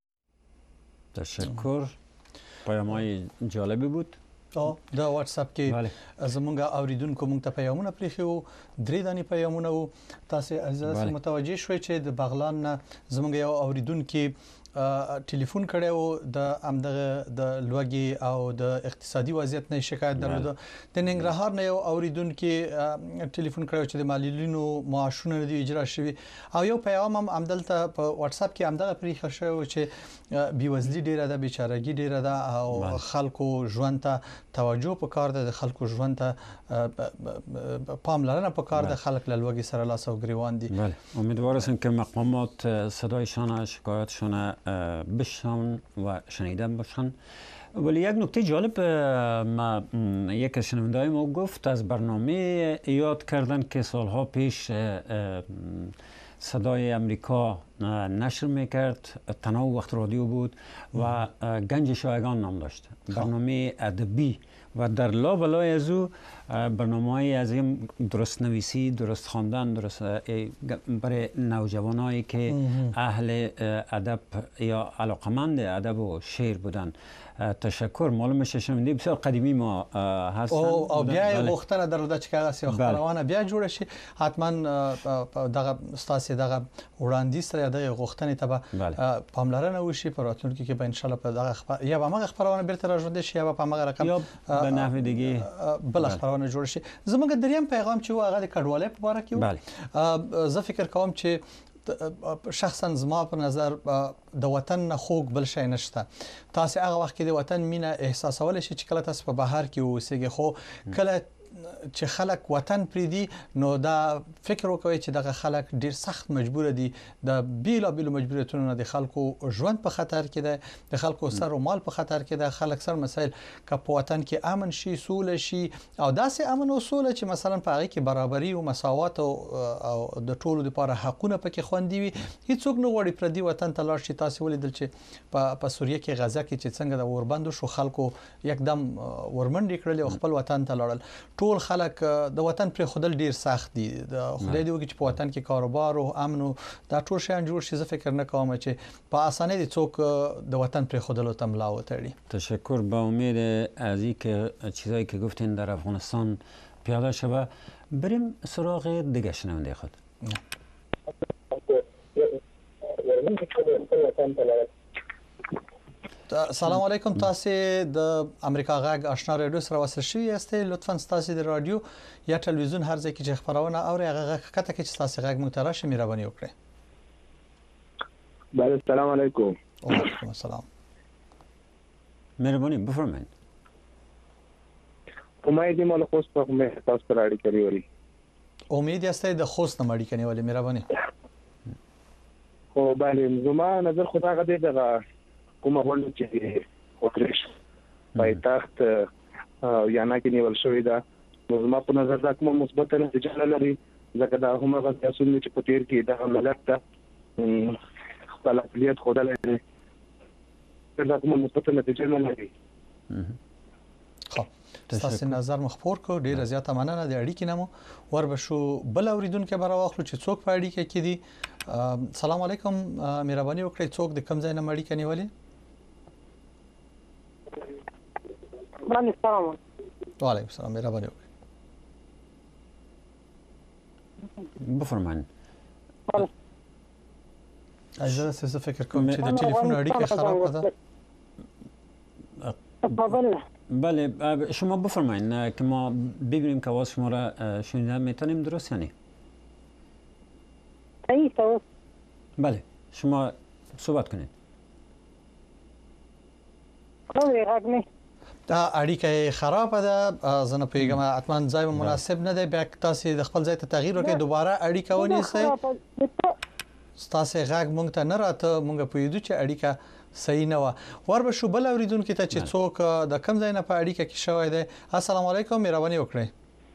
تشکر. پیام‌های جالبی بود. د واتس اپ کې زمونږ اوریدونکو مونږ ته پیغامونه پریښو، 3 دانې پیغامونه وو. تاسو عزیز متوجه شوي چې د بغلان نه زمونږ یو اوریدونکو ټلیفون کړی و، د امدغه د لوګي او د اقتصادي وضعیت نه شکایت درلوده. د ننګرهار نه یو اوریدونکو ټلیفون کړی چې د معلولینو معاشونه نه اجرا شوي، او یو پیغام هم امدلته په واتس اپ کې امدغه پریښه شوی چې بیوزلی ډیره ده، بیچارهګي ډیره ده او خلکو ژوند ته توجه پکار ده، د خلکو ژوند ته پاملرنه پکار ده، خلک له لوګي سره لاس او گریوان دي. بله، امیدوار هستم که مقامات صدایشان شکایتشان بشنون و شنیده باشن. ولی یک نکته جالب یک از شنونده‌های ما گفت از برنامه یاد کردن که سالها پیش صدای امریکا نشر میکرد، تنها وقت رادیو بود و گنج شایگان نام داشت، برنامه ادبی و در لابلای از او برنامه‌های از این درست نویسی، درست خواندن، درست برای نوجوانایی که اهل ادب یا علاقمند ادب و شعر بودن. تشکر. معلوم میشه شنونده بسیار قدیمی ما هستن او بیا غوښتنه درلوده چې هغه سی خبرونه بیا جوړ شي، حتما دغه ستاسو دغه وړاندیز سره دغه غوښتنې ته پاملرنه وشي، په راتلونکي کې به ان شاء الله په دغه یا به هغه خبرونه بیرته راژوندې شي یا په هغه رقم یا به نحو دیگه بل خبرونه جوړ شي. زموږ دریم پیغام چې هغه د کډوالۍ په اړه کې زه فکر کوم چې شخصا زما په نظر د وطن خوږ بل شي نشته. تاسو هغه وخت کې د وطن مینه احساسول شي چې کله تاسو په بهر کې اوسېږئ، خو کله چې خلک وطن پریدي نو دا فکر وکوي چې دغه خلک ډیر سخت مجبور دي، د بیلابیلو مجبوریتونو نه د خلکو ژوند په خطر کې ده، د خلکو سر او مال په خطر کې ده. خلک سر مسایل که په وطن کې امن شي، سوله شي او داسې امن او سوله چې مثلا په هغه کې برابرۍ او مساوات او د ټولو لپاره حقونه پکې خوندي وي، هیڅوک نه غواړي پردي وطن ته لاړ شي. تاسو ولیدل چې په سوریه کې غزا کې چې څنګه د اوربند شو، خلکو یکدم ورمنډې کړل او خپل وطن ته لاړل. ټول خلک د وطن پر خودل ډیر سخت دي، د خدای دې وکړي چې په وطن کې کاروبار او امن او دا ټول شیان جوړ شي. زه فکر نه کوم چې په اسانه دي څوک د وطن پر خودل ته ملا وتړي. تشکر. با امید از اینکه چیزایی که گفتین در افغانستان پیاده شود. بریم سراغ دیگه شنونده خود. سلام علیکم. تاسو د امریکا غږ آشنا رادیو سره وصل شوي یاست. لطفا تاسو د رادیو یا تلویزیون هر ځای کې چې خبرونه اوري هغه کته کې چې تاسو غږ مو ته راشي مهرباني وکړئ. بله سلام علیکم. وعلیکم السلام. مهربانی بفرمایید. امید مال خوست په مې تاسو سره اړیکه لري. امید یاستئ د خوست نه اړیکه نیولې مهرباني. خو باندې زما نظر خو دا غدي د کومه ولې چې اوتریش پایتخت یا نه کې نیول شوې ده. نو زما په نظر دا کومه مثبت نتیجه لري ځکه دا هم هغه تاسو چې په تیر کې د ملت ته خپل اقلیت خوده لري. دا کومه مثبت نتیجه نه لري. خب تاسو نظر مخبور کو ډیر زیاته مننه د اړیکې نمو ور بشو بل اوریدونکو برا واخلو چې څوک په اړیکه کې دي. سلام علیکم مهرباني وکړئ څوک د کم ځای نه اړیکه نیولې؟ باندې سلام. وعلیکم السلام مهرباني وکړئ. بفرمایئ. اجازه فکر کوم چې د ټلیفون اړیکه خراب ده. بله شما بفرمایید که ما ببینیم که آواز شما را شنیدن میتونیم درست یا نه؟ بله شما صحبت کنید. دا اړیکه خراب ده زنه پیغام اتمن ځای مناسب نه دی بیا تاسو د خپل ځای ته تغییر وکړئ دوباره اړیکه ونیسئ. تاسو غږ مونږ ته نه راته مونږ په یوه چې اړیکه صحیح نه و. ور به شو بل اوریدونکو ته چې څوک د کم ځای نه په اړیکه کې شوی دی. السلام علیکم مهرباني وکړئ.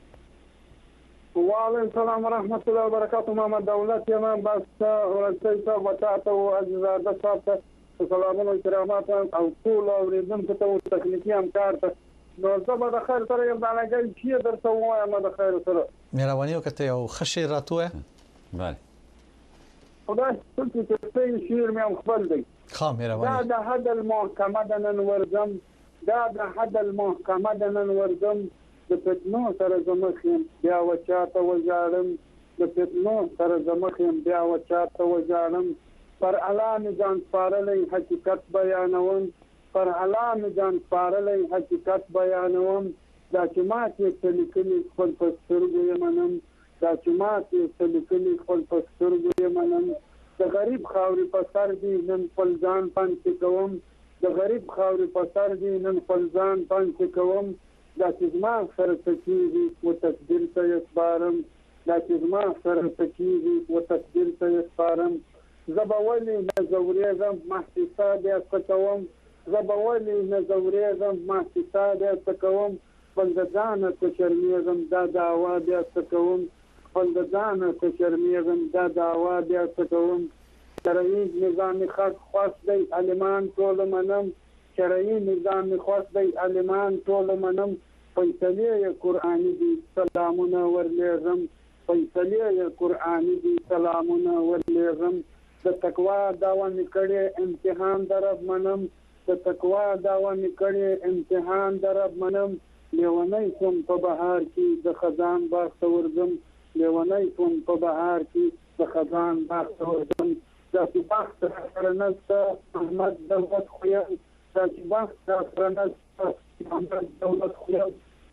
وعليكم السلام ورحمة الله وبركاته. محمد دولت يما بس ورسي صاحب وتاته وعزيزة صاحب سلامون واحترامات او طول اوریدونکو ته تخنیکی همکار ته نو زه د خیر سره یم دا لګی چې درته وایم د خیر سره مهرباني وکړئ او خشي راتوه. بله خدای څه چې شیر مې خپل دی. ها مهرباني دا د حد المحکمه د نن ورځم دا د حد المحکمه د نن ورځم د فتنو سره زمخم بیا وچاته وژاړم د فتنو سره زمخم بیا وچاته وژاړم پر اعلان ځان سپارلې حقیقت بیانوم پر اعلان ځان سپارلې حقیقت بیانوم دا چې ما چې تلکلی خپل پسترګو یمنم دا چې ما چې تلکلی خپل پسترګو یمنم د غریب خاوري په سر دی نن خپل ځان پنځ کوم د غریب خاوري په سر دی نن خپل ځان پنځ کوم دا چې ما سره تکیږي او تقدیر ته سپارم دا چې ما سره تکیږي او تقدیر ته سپارم زبولی نزوریزم محسسا بیا سکوم زبولی نزوریزم محسسا بیا سکوم خپل ته شرمیزم دا دعوا بیا سکوم خپل ته شرمیزم دا دعوا بیا سکوم شرعي نظام خاص دی علمان ټول منم شرعي نظام خاص دی علمان ټول منم فیصله قرآنی دی سلامونه ورلیږم فیصله قرآنی دی سلامونه ورلیږم د تقوا داوا نکړې امتحان درب منم د تقوا داوا نکړې امتحان درب منم لیونی کوم په بهار کې د خزان باغ ته ورځم لیونی کوم په بهار کې د خزان باغ ته ورځم دا چې باغ سره نسته احمد دولت خویم دا چې باغ سره نسته احمد دولت خویم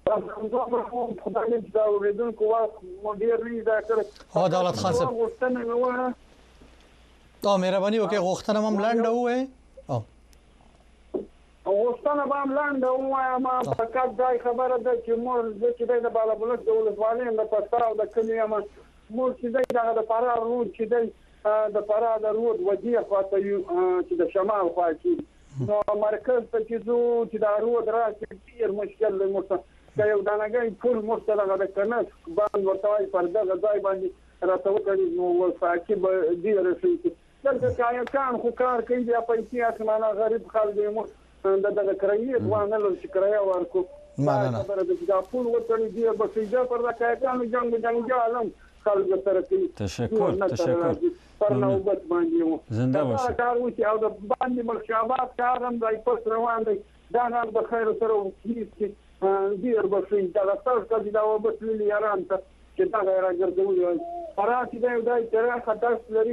خدای دې دا ورېدونکو وخت مدیر نه دا کړ دولت خان صاحب مهرباني وکړئ غوښتنه مم لنډه ووایئ. غوښتنه به هم لنډه ووایم فقط دا خبره ده چې موږ زه چې دی د بالابلوک د ولسوالۍ یم د پسته او د کلي یم موږ چې دی دغه د فراه رود چې دی د فراه د رود ودې خواته یو چې د شمال خوا کې نو مرکز ته چې ځو چې دا رود راشي ډېر مشکل دی موږ ته که یو دانګی پل موږ ته دغه د کنس باندې ورته وایي پر دغه ځای باندې راته وکړي نو ولسواکي به ډېره ښه دلته کایکان خو کار کوي بیا پیسې اخلانه غریب خلک دی موږ دغه کرایې دوانه لږ چې کرایه ورکو خبره ده چې دا پول وتړي دی به سیده پر دا کایکانو جنګ عالم خلک سره کوي تشکر پر نوبت باندې زنده باشئ کار وشي او د باندې ملشابات کار هم دی پس روان دی دا هم د خیر سره وکړي ډېر به ښه دغه ستاسو که دا وبسللي یاران ته چې دغه یې راګرځولي وای فراه چې دی دا اعتراف درس لري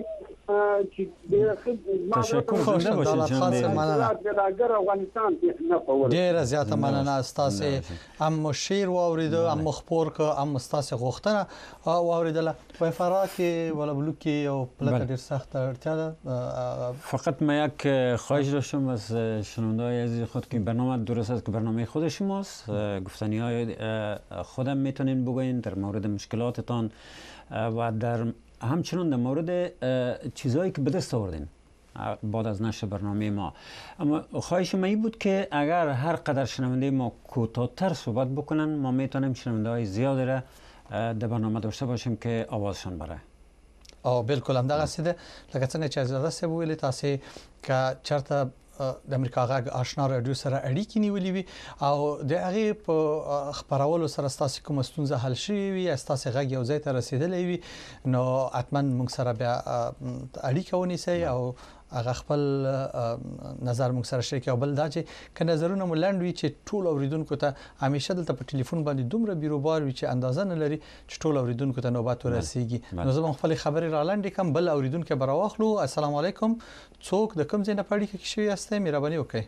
چې تشکر زنده باشید جناب افغانستان نه پور ډیره زیاته مننه استاسه هم شیر واوریدو هم مخبور که هم استاسه غوښتنه واوریدله په فرا کې ولا بلوکی او پلک ډیر سخت اړتیا ده. فقط ما یک خواهش داشتم از شنونده‌های عزیز خود که برنامه درست است که برنامه خود شماست، گفتنی‌های خودم میتونین بگوین در مورد مشکلاتتان و در همچنان در مورد چیزهایی که به دست آوردین بعد از نشر برنامه ما. اما خواهش ما این بود که اگر هر قدر شنونده ما کوتاه‌تر صحبت بکنن ما میتونیم شنونده های زیادی را در برنامه داشته باشیم که آوازشان بره. بالکل هم دغه سیده لکه څنګه چې زړه سه ویلې تاسو که چرته د امریکا غږ آشنا رادیو سره اړیکې نیولې وي او د هغه په خبرولو سره تاسو کوم ستونزه حل شي وي تاسو غږ یو ځای ته رسیدلې وي نو اتمن موږ سره بیا اړیکه ونیسي او هغه خپل نظر موږ سره شریک او بل دا چې ک نظرونه ملند وي چې ټول اوریدونکو ته همیشه دلته په ټلیفون باندې دومره بیروبار وي چې اندازه نه لري چې ټول اوریدونکو ته نوبت ورسیږي. نو زه خپل خبري را لاندې کوم بل اوریدونکو براواخلو. السلام علیکم، څوک د کوم ځای نه پړی کې شوی یاست؟ مهرباني وکړئ.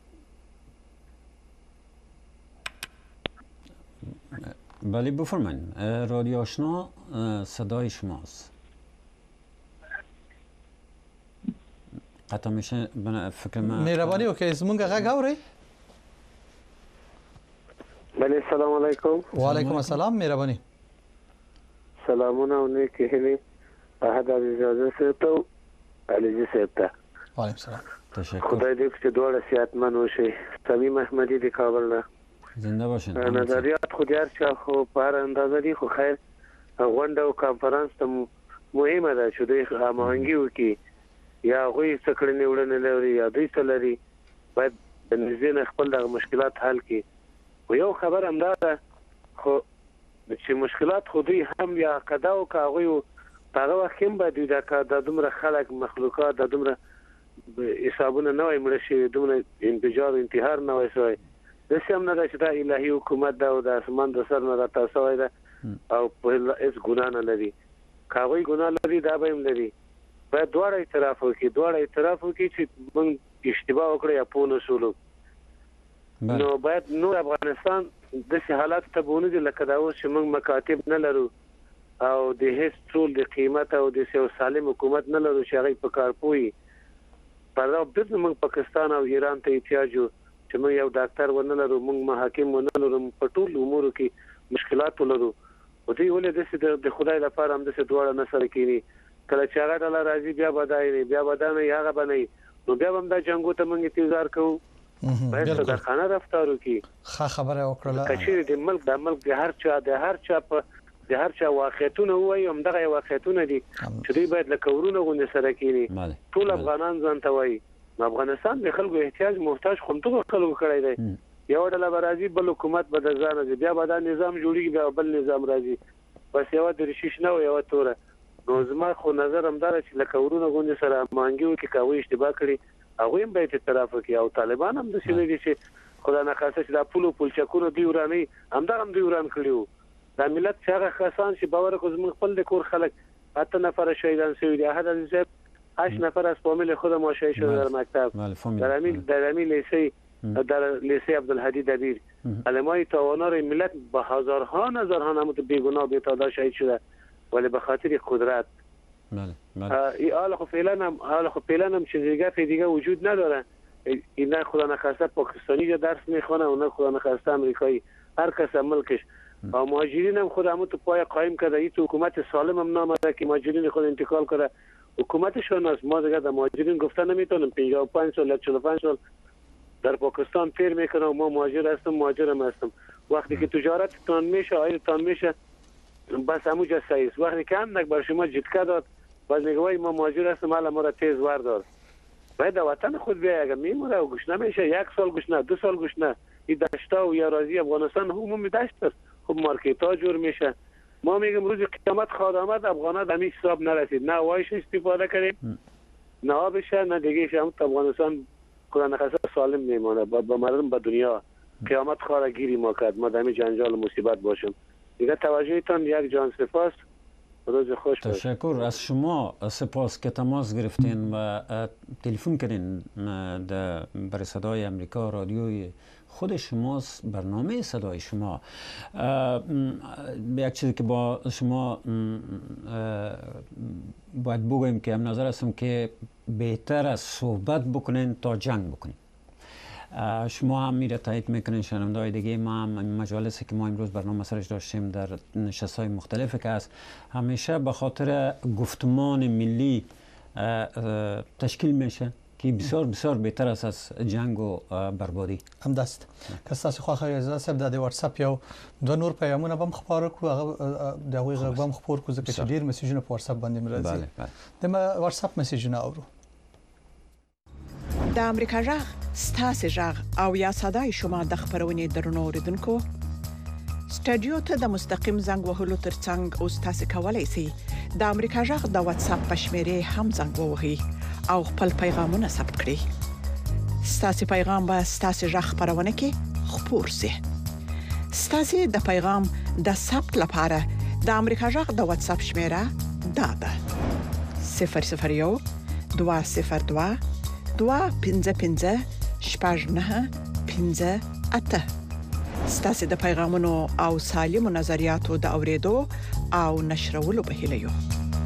بله بفرمایید. رادیو آشنا صدای شماست. قطع میشه فکر من مهربانی وکړئ زمونږ غږ اورئ؟ بله سلام علیکم. و علیکم السلام. مهربانی. سلامونه او نیکی هیلې احد اجازه سره علیجی صاحب ته. وعلیکم السلام. تشکر. خدای دې چې دوړه صحتمن وشي. صمیم احمدی د کابل نه. زنده باشین. نظریات خو دیار چا خو پر اندازه دي خو خیر غونډه او کانفرنس ته مهمه ده چې دوی هماهنګي وکړي یا غوي څکړنې وړنې لري یا دوی څه لري باید د نزدې خپل د مشکلات حل کړي. و یو خبر هم ده خو چې مشکلات خو دوی هم یا قدا او کاغوي هغه وخت هم به دوی د دومره خلک مخلوقات د دومره حسابونه نه وي مړ شي دومره انفجار انتحار نه وي سوی د سم نه چې دا الهي حکومت دا او د اسمان د سر نه تاسو وای دا او په هیڅ ګناه نه لري کاغوي ګناه لري دا به هم لري. باید دواړه اعتراف وکړي چې موږ اشتباه وکړو یا پوه نه شولو. نو باید نور افغانستان د حالات ته بونه دي لکه دا اوس چې موږ مکاتب نه لرو او د هیڅ ټول د قیمت او د یو سالم حکومت نه لرو چې هغه په کار پوي. پردا د موږ پاکستان او ایران ته احتیاج چې موږ یو ډاکټر ونه لرو موږ محاکم ونه لرو په ټول امور کې مشکلات لرو. او دوی ولې د خدای لپاره هم د دواړه نه سره کینی کله چې هغه ډله راځي بیا بدای بیا بدانه هغه بنئ نو بیا هم دا جنگو ته موږ انتظار کوو. باید د خانه رفتارو کې خبره وکړه چې د ملک د هر چا واقعیتونه وایي هم دغه واقعیتونه دي چې دوی باید له کورونه غونډه سره کینی ټول افغانان ځان ته وایي. افغانستان د خلکو احتیاج محتاج خومتو خلکو کړی دی. یو ډله برازي بل حکومت به د ځان بیا به دا نظام جوړیږي بیا بل نظام راځي بس یو د رشیش نه یو توره. نو زما خو نظر هم دا چې لکه ورونه غونډه سره مانګیو کې کاوي اشتباه کړي هغه هم به اعتراف وکړي او طالبان هم د سیمې دي چې خدای نه خاصه چې د پولچکونو دی وراني هم دی وران کړیو. دا ملت چې هغه خاصان چې باور کوي زموږ خپل د کور خلک اته نفر شهیدان شوی دي. احد عزیز 8 نفر از فامیل خود ما شهید شده در مکتب در امی لیسه عبدالهادی دبیر. علمای توانا ملت به هزارها نمود بیگناه بی‌تعداد شهید شده ولی به خاطر قدرت. حالا خب فعلا هم چیزی دیگه وجود نداره. این خدا نخواسته پاکستانی جا درس میخونه و نه خدا نخواسته امریکایی هر کس ملکش. و مهاجرین هم خود همون تو پای قایم کرده. این تو حکومت سالم هم نامده که مهاجرین خود انتقال کرده حکومتشون است. ما دیگه در مهاجرین گفته نمیتونم 55 سال 45 سال در پاکستان پیر میکنم و ما مهاجرم هستم. وقتی که تجارت تان میشه بس همونجا سعی است. وقتی که هم بر شما جدکه داد باز میگه ما مهاجر هستم حالا ما را تیز وردار. باید وطن خود بیا اگه میمونه و گوش نمیشه 1 سال گوش نه 2 سال گوش نه این دشتا و یارازی افغانستان عمومی دشت است. خب مارکت ها جور میشه. ما میگم روز قیامت خواهد آمد افغانا دمی حساب نرسید نه وایش استفاده کنیم نه آبش نه دیگه هم افغانستان خدا نخواسته سالم میمونه با مردم به دنیا قیامت خواهد گیری ما کرد ما دمی جنجال مصیبت باشیم. دیگه توجهتان یک جان سپاس روز خوش باشید. تشکر از شما، سپاس که تماس گرفتین و تلفن کردین برای صدای امریکا. رادیوی خود شماست، برنامه صدای شما. یک چیزی که با شما باید بگویم که هم نظر هستم که بهتر از صحبت بکنین تا جنگ بکنین. شما هم میره تایید میکنین، شنونده‌های دیگه ما هم مجالسی که ما امروز برنامه سرش داشتیم در نشست‌های مختلفی که هست، همیشه به خاطر گفتمان ملی تشکیل میشه که بسیار بسیار بهتر است از جنگ و بربادی. هم دست که تاسو خو خو زاسب د واتساپ یو دو نور پیغامونه بم خبر کو هغه د هغه بم خبر کو ځکه چې ډیر میسجونه په واتساپ باندې مرزي. بله بله. د ما واتساپ میسجونه اورو. د امریکا جغ ستاسو جغ او یا صداي شما د خبرونې درنو اوریدونکو سټډیو ته د مستقیم زنګ وهلو ترڅنګ او تاسو کولای شئ د امریکا جغ د واتساپ په شمیرې هم زنګ ووهئ او خپل پیغامونه ثبت کړئ. ستاسو پیغام به ستاسو جغ خبرونه کې خپور شي. ستاسو د پیغام د ثبت لپاره د امریکا جغ د واتساپ شمیره دا ده 001 202 255 شپږ 9 5 ستاسو د پیغامونو او سالمو نظریاتو د اوریدو او نشرولو په هیله یو.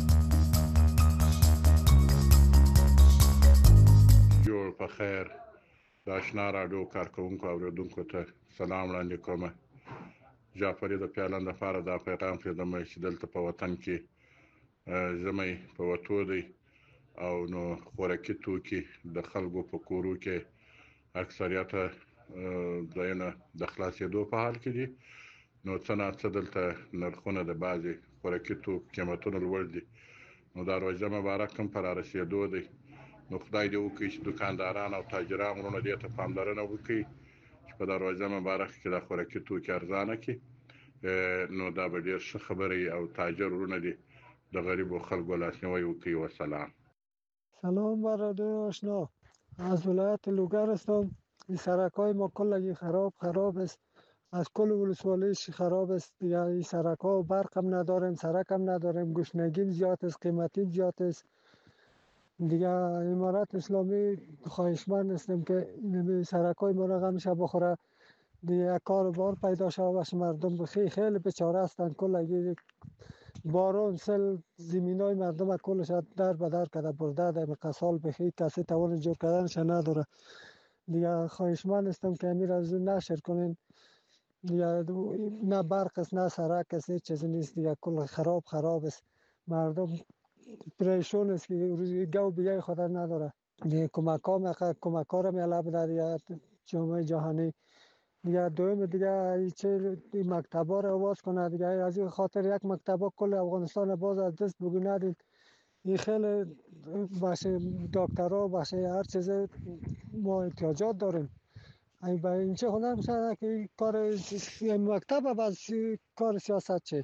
جوړ په خیر د آشنا راډیو کارکونکو اوریدونکو ته سلام وړاندې کوم. جعفري د پیالان د فار د پیغام پرېږدم چې دلته په وطن کې ژمی په وتو دی او نو خوراکي توکي د خلکو په کورو کې اکثریت ځایونه د خلاصېدو په حال کې دي. نو څنګه دلته نرخونه د بعضي خوراکي توکو قیمتونه لوړ دي. نو دا روزه مبارک هم پر رسیدو دی. نو خدای دې وکړي چې دکانداران او تاجران ورونه دې ته پاملرنه وکړي چې په دروازه مبارک کې د خوراکي توکو ارزانه کې نو دا به ډېر ښه خبرې او تاجر ورونه دي د غریبو خلکو لاسنیوی وکړي. والسلام. سلام بر رادیو آشنا. از ولایت لوگر هستم. این سرک‌های ما کلگی خراب است. از کل ولسوالیش خراب است. دیگه این سرک‌ها برق هم نداریم، سرک هم نداریم، گشنگی زیاد است، قیمتی زیاد است. دیگه امارت اسلامی خواهشمند هستیم که این سرک‌های ما رقم شه بخوره. دیگه کار بار پیدا شه و مردم خیلی بیچاره هستند. کلگی بارون سل زمینای مردم کلش در بدر کرده برده در مقصال بخی کسی توان جور کردنش نداره. دیگه خواهشمند هستم که امیر از نشر کنین. دیگه نه برق است نه سرک است، هیچ چیزی نیست. دیگه کل خراب است. مردم پریشان است که روزی گو بیای خود نداره. دیگه کمک‌ها را می‌طلبه در جامعه جهانی. دیگه دوم دیگه چه مکتبا رو آواز کنه. دیگه از این خاطر یک مکتبا کل افغانستان باز از دست بگیرید. این خیلی باشه دکترها باشه هر چیز ما احتیاجات داریم. این با این چه هنر میشه که کار مکتب باز کار سیاست چه.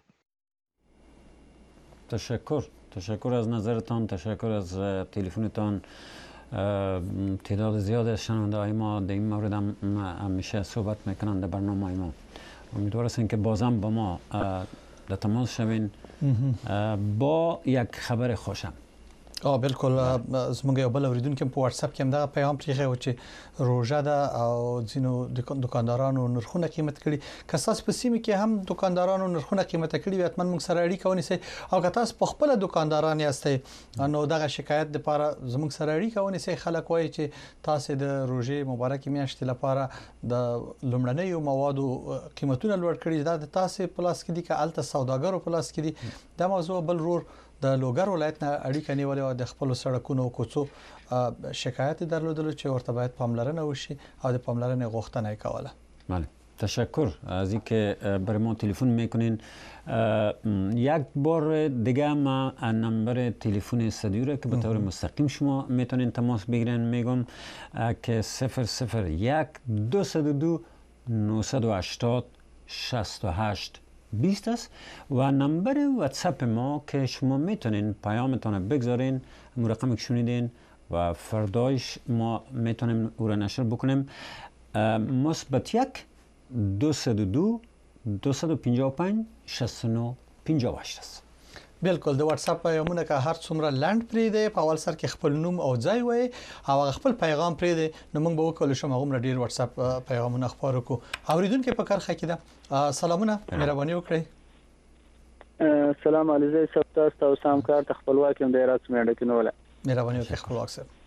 تشکر از نظرتان، تشکر از تلفنتان. تعداد زیاد از شنونده‌های ما در این مورد هم همیشه صحبت میکنند در برنامه ما. امیدوار هستیم که بازم با ما در تماس شوین با یک خبر خوشم. بالکل زموږ یو بل اوریدونکو په واتس اپ کې هم دا پیغام پریخي و چې روزه ده او ځینو دکاندارانو نرخونه قیمت کړي. که تاسو په سیمه کې هم دکاندارانو نرخونه قیمت کړي وي اتمن موږ سره اړیکه ونیسئ او که تاسو په خپل دکانداران یاستئ نو دغه شکایت لپاره زموږ سره اړیکه ونیسئ. خلک وایي چې تاسو د روزه مبارکي میاشتې لپاره د لومړنیو موادو قیمتونه لوړ کړي. دا د تاسو پلاس کې دي که الته سوداګرو پلاس کې دي. دا موضوع بل رور د لوګر ولایت نه اړیکه نیولې او د خپل سړکونو او کوڅو شکایت درلودل چې ورته باید پاملرنه وشي او د پاملرنې غوښتنه یې کوله. بله تشکر از اینکه برای ما تلفن میکنین. یک بار دیگه ما نمبر تلفن استودیو را که به طور مستقیم شما میتونین تماس بگیرین میگم که 001 202 980 68 20 است و نمبر واتساپ ما که شما میتونین پیامتان بگذارین. همون رقمی که شنیدین و فردایش ما میتونیم او را نشر بکنیم. مثبت 1 202 255 69 58 است. بالکل د واتس اپ پیغامونه که هر څومره لاند پرې دی په اول سر کې خپل نوم او ځای وای او خپل پیغام پرې دی نو موږ به وکول شو موږ ډیر واتس اپ پیغامونه خبرو کو اوریدونکو په کارخه کې ده سلامونه مهرباني وکړئ سلام علیزه صاحب تاسو سم کار خپلواک هم د رات مېډه کې نو مهرباني وکړئ خپلواک صاحب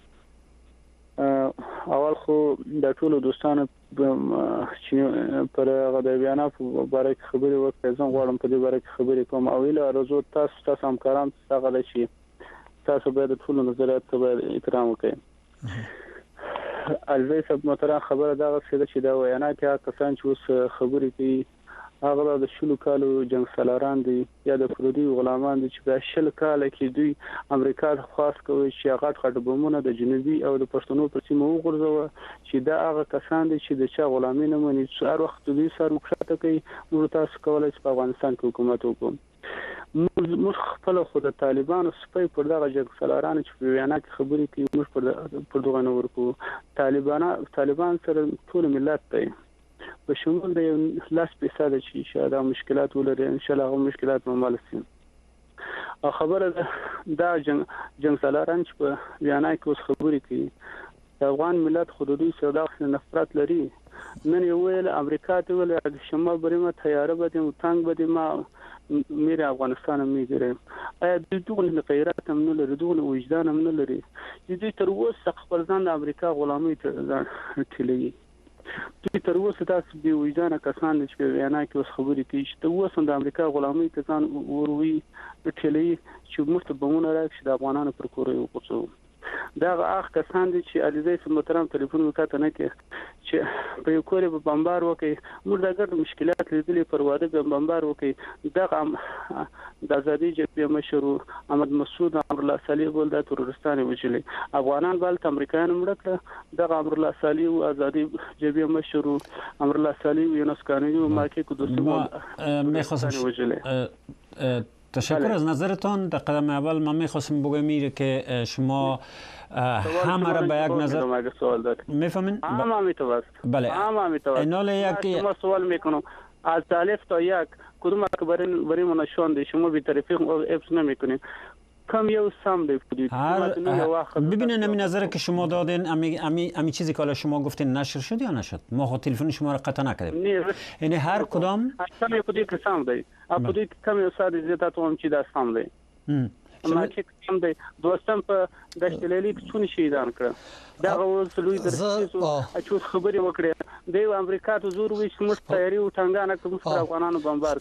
اول خو د ټولو دوستانو چې پر غدویانا په باره کې خبرې وکړې زه غواړم په دې باره کې خبرې کوم او ویل ارزو تاسو همکاران څنګه د شي تاسو باید ټول نظریات ته احترام وکړئ الوی سب محترم خبره دا غوښته چې دا وینا کې کسان چې اوس خبرې کوي هغه د شلو کالو جنگ سالاران دي یا د پردي غلامان دي چې په شل کال کې دوی امریکا خاص کوي چې غټ بمونه د جنوبي او د پښتنو پر سیمه وغورځوي چې دا هغه کسان دي چې د چا غلامي نه مني هر وخت دوی سر مخاطب کوي موږ تاسو کولای شئ په افغانستان کې حکومت وکړو موږ خپل خو د طالبانو سپي پر دغه جنگ سالاران چې په وینا کې خبرې کوي موږ پر دغه نور کو طالبان سره ټول ملت دی په شمول د لاس پیساده چې شاده مشکلات ولري ان شاء الله مشکلات ممال سي او خبره دا جنگ سالاران چې په وینا کې اوس خبرې کوي د افغان ملت حدودي سودا نفرت لري نن یو ویل امریکا ته ویل شمال بریمه تیاره بده او تانګ بده ما میره افغانستان میګره ایا د دوه غیرت هم نه لري دوه وجدان هم نه لري چې تر اوسه خپل ځان د امریکا غلامي ته ټلوي دوی تر اوسه تاسو به وجدان کسان چې په وینا کې اوس خبرې کوي چې تر اوسه د امریکا غلامي ته ځان وروي ټلوي چې مفت بمونه راکړي د افغانانو پر کورې وقوڅو دا هغه کسان دي چې علیزه محترم ټلیفون وکړه نه کې چې په یو کورې په بمبار وکړي موږ دغه مشکلات لیدلې پر واده په بمبار وکړي دغه د ازادي جبهه مشر احمد مسعود امر الله صالح ول د ترورستانه وجلې افغانان بل امریکایان مړ کړ دغه امر الله صالح او ازادي جبهه مشر امر الله صالح یونس کانونی و ماکه کو دوستان میخواستم تشکر از نظرتان. در قدم اول من میخواستم بگم که شما همه را به یک نظر میفهمین؟ همه میتوست. بله. همه میتوست. اینال یک شما سوال میکنم از الف تا یک کدوم که برای من نشون شما بی طرفی ابس نمیکنین کم یو سم دی ببینین همین نظر که شما دادین امی چیزی که شما گفتین نشر شد یا نشد ما خود تلفن شما را قطع نکردیم یعنی هر کدام کم یو کدی که سم دی اپا کم یو سادی زیتا تو هم چی دا سم دی اما چی کم دی دوستم په دشت لیلی که چون شیدان کرد دا غوز لوی درسیزو اچوز خبری وکره دیو امریکا تو زور ویش مست تیاری و تنگانه که مست افغانانو بمبار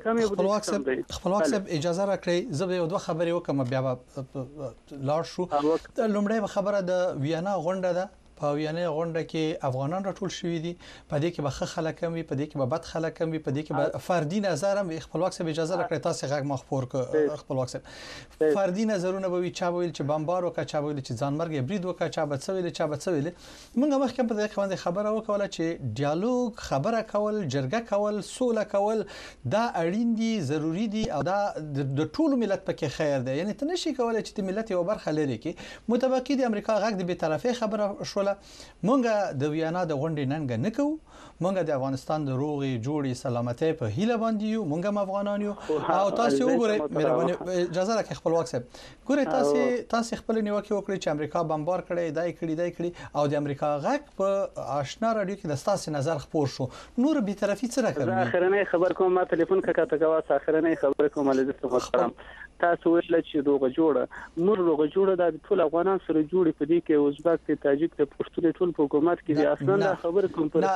خپلواک صاحب اجازه را کړئ زه به یو دوه خبرې وکم بیا لاړ شو لومړی خبره د ویانا غونډه ده په ویانا غونډه کې افغانان راټول شوي دي په دې کې به خلک هم وي په دې کې به بد خلک هم وي په دې کې به فردي نظر هم خپلواک صاحب اجازه را کړئ تاسو غږ مخپور خپلواک صاحب فردي نظرونه به وي چا ویل چې بمبار وکړه چا ویل چې ځانمرګ برید وکړه چا به څه ویل چا به څه ویل موږ مخکې په دې باندې خبره وکړه چې ډیالوګ خبره کول جرګه کول سوله کول دا اړین دي ضروری دي او دا د ټولو ملت پکې خیر دی یعنی ته نشي کولای چې د ملت یو برخه لري کې متبقي د امریکا غږ د به طرفه خبره شول مونږه د ویانا د غونډې ننګ نه کوو مونږه د افغانستان د روغي جوړي سلامتۍ په هیله باندې یو مونږه افغانان یو او تاسو وګورئ مهرباني اجازه راکړئ خپلواک صاحب ګورئ تاسو خپل نیوکه وکړئ چې امریکا بمبار کړي دای کړي او د امریکا غږ په آشنا رادیو کې د تاسو نظر خپور شو نور به طرفي څه راکړي اخرنه خبر کوم ما ټلیفون کاته کوا اخرنه خبر کوم له دې محترم تاسو ویل چې روغه جوړه مور روغه جوړه د ټول افغانان سره جوړي په دې کې ازبک ته تاجک ته پښتون ټول په حکومت کې دي اصلا خبر کوم پر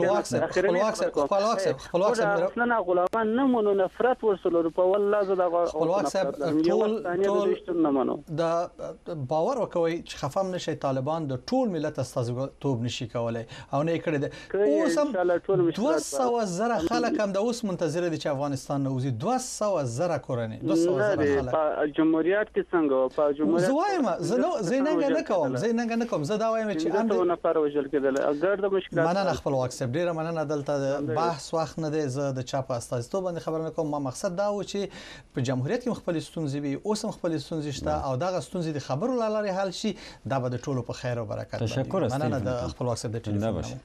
خپلواک اصلا غلامان نه مونږ نفرت ورسره په والله زه خپلواک ټول د باور وکوي چې خفم نشي طالبان د ټول ملت استازیتوب نشي کولای او نه کړی اوس هم 200 زره خلک هم د اوس منتظر دي چې افغانستان نوځي 200 زره کورنۍ 200 زره په جمهوریت کې څنګه په جمهوریت زوایم زه نه کوم زه دا وایم چې اند نفر وجل کېدل اگر د مشکلات مننه خپلواک صاحب ډیره مننه دلته بحث وخت نه دی زه د چا په استازیتوب باندې خبر نه کوم ما مقصد دا و چې په جمهوریت کې خپل ستونزې وي اوس هم خپل ستونزې شته او دغه ستونزې د خبرو لاره حل شي دا به د ټولو په خیر او برکت تشکر مننه د خپلواک صاحب د ټلیفون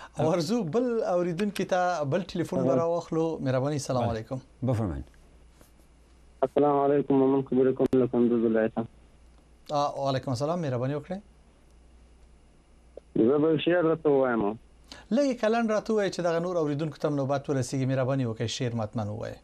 ورزو بل اوریدونکو ته بل ټلیفون راوخلو مهرباني سلام علیکم بفرمایئ السلام علیکم من خبرې کوم له کندوز ولایت. وعلیکم السلام مهرباني وکړئ. زه به شعر راته ووایم. لږ کلن راته ووایئ چې دغه نور اوریدونکو ته نوبت ورسیږي. مهرباني وکړئ شعر متمن ووایئ.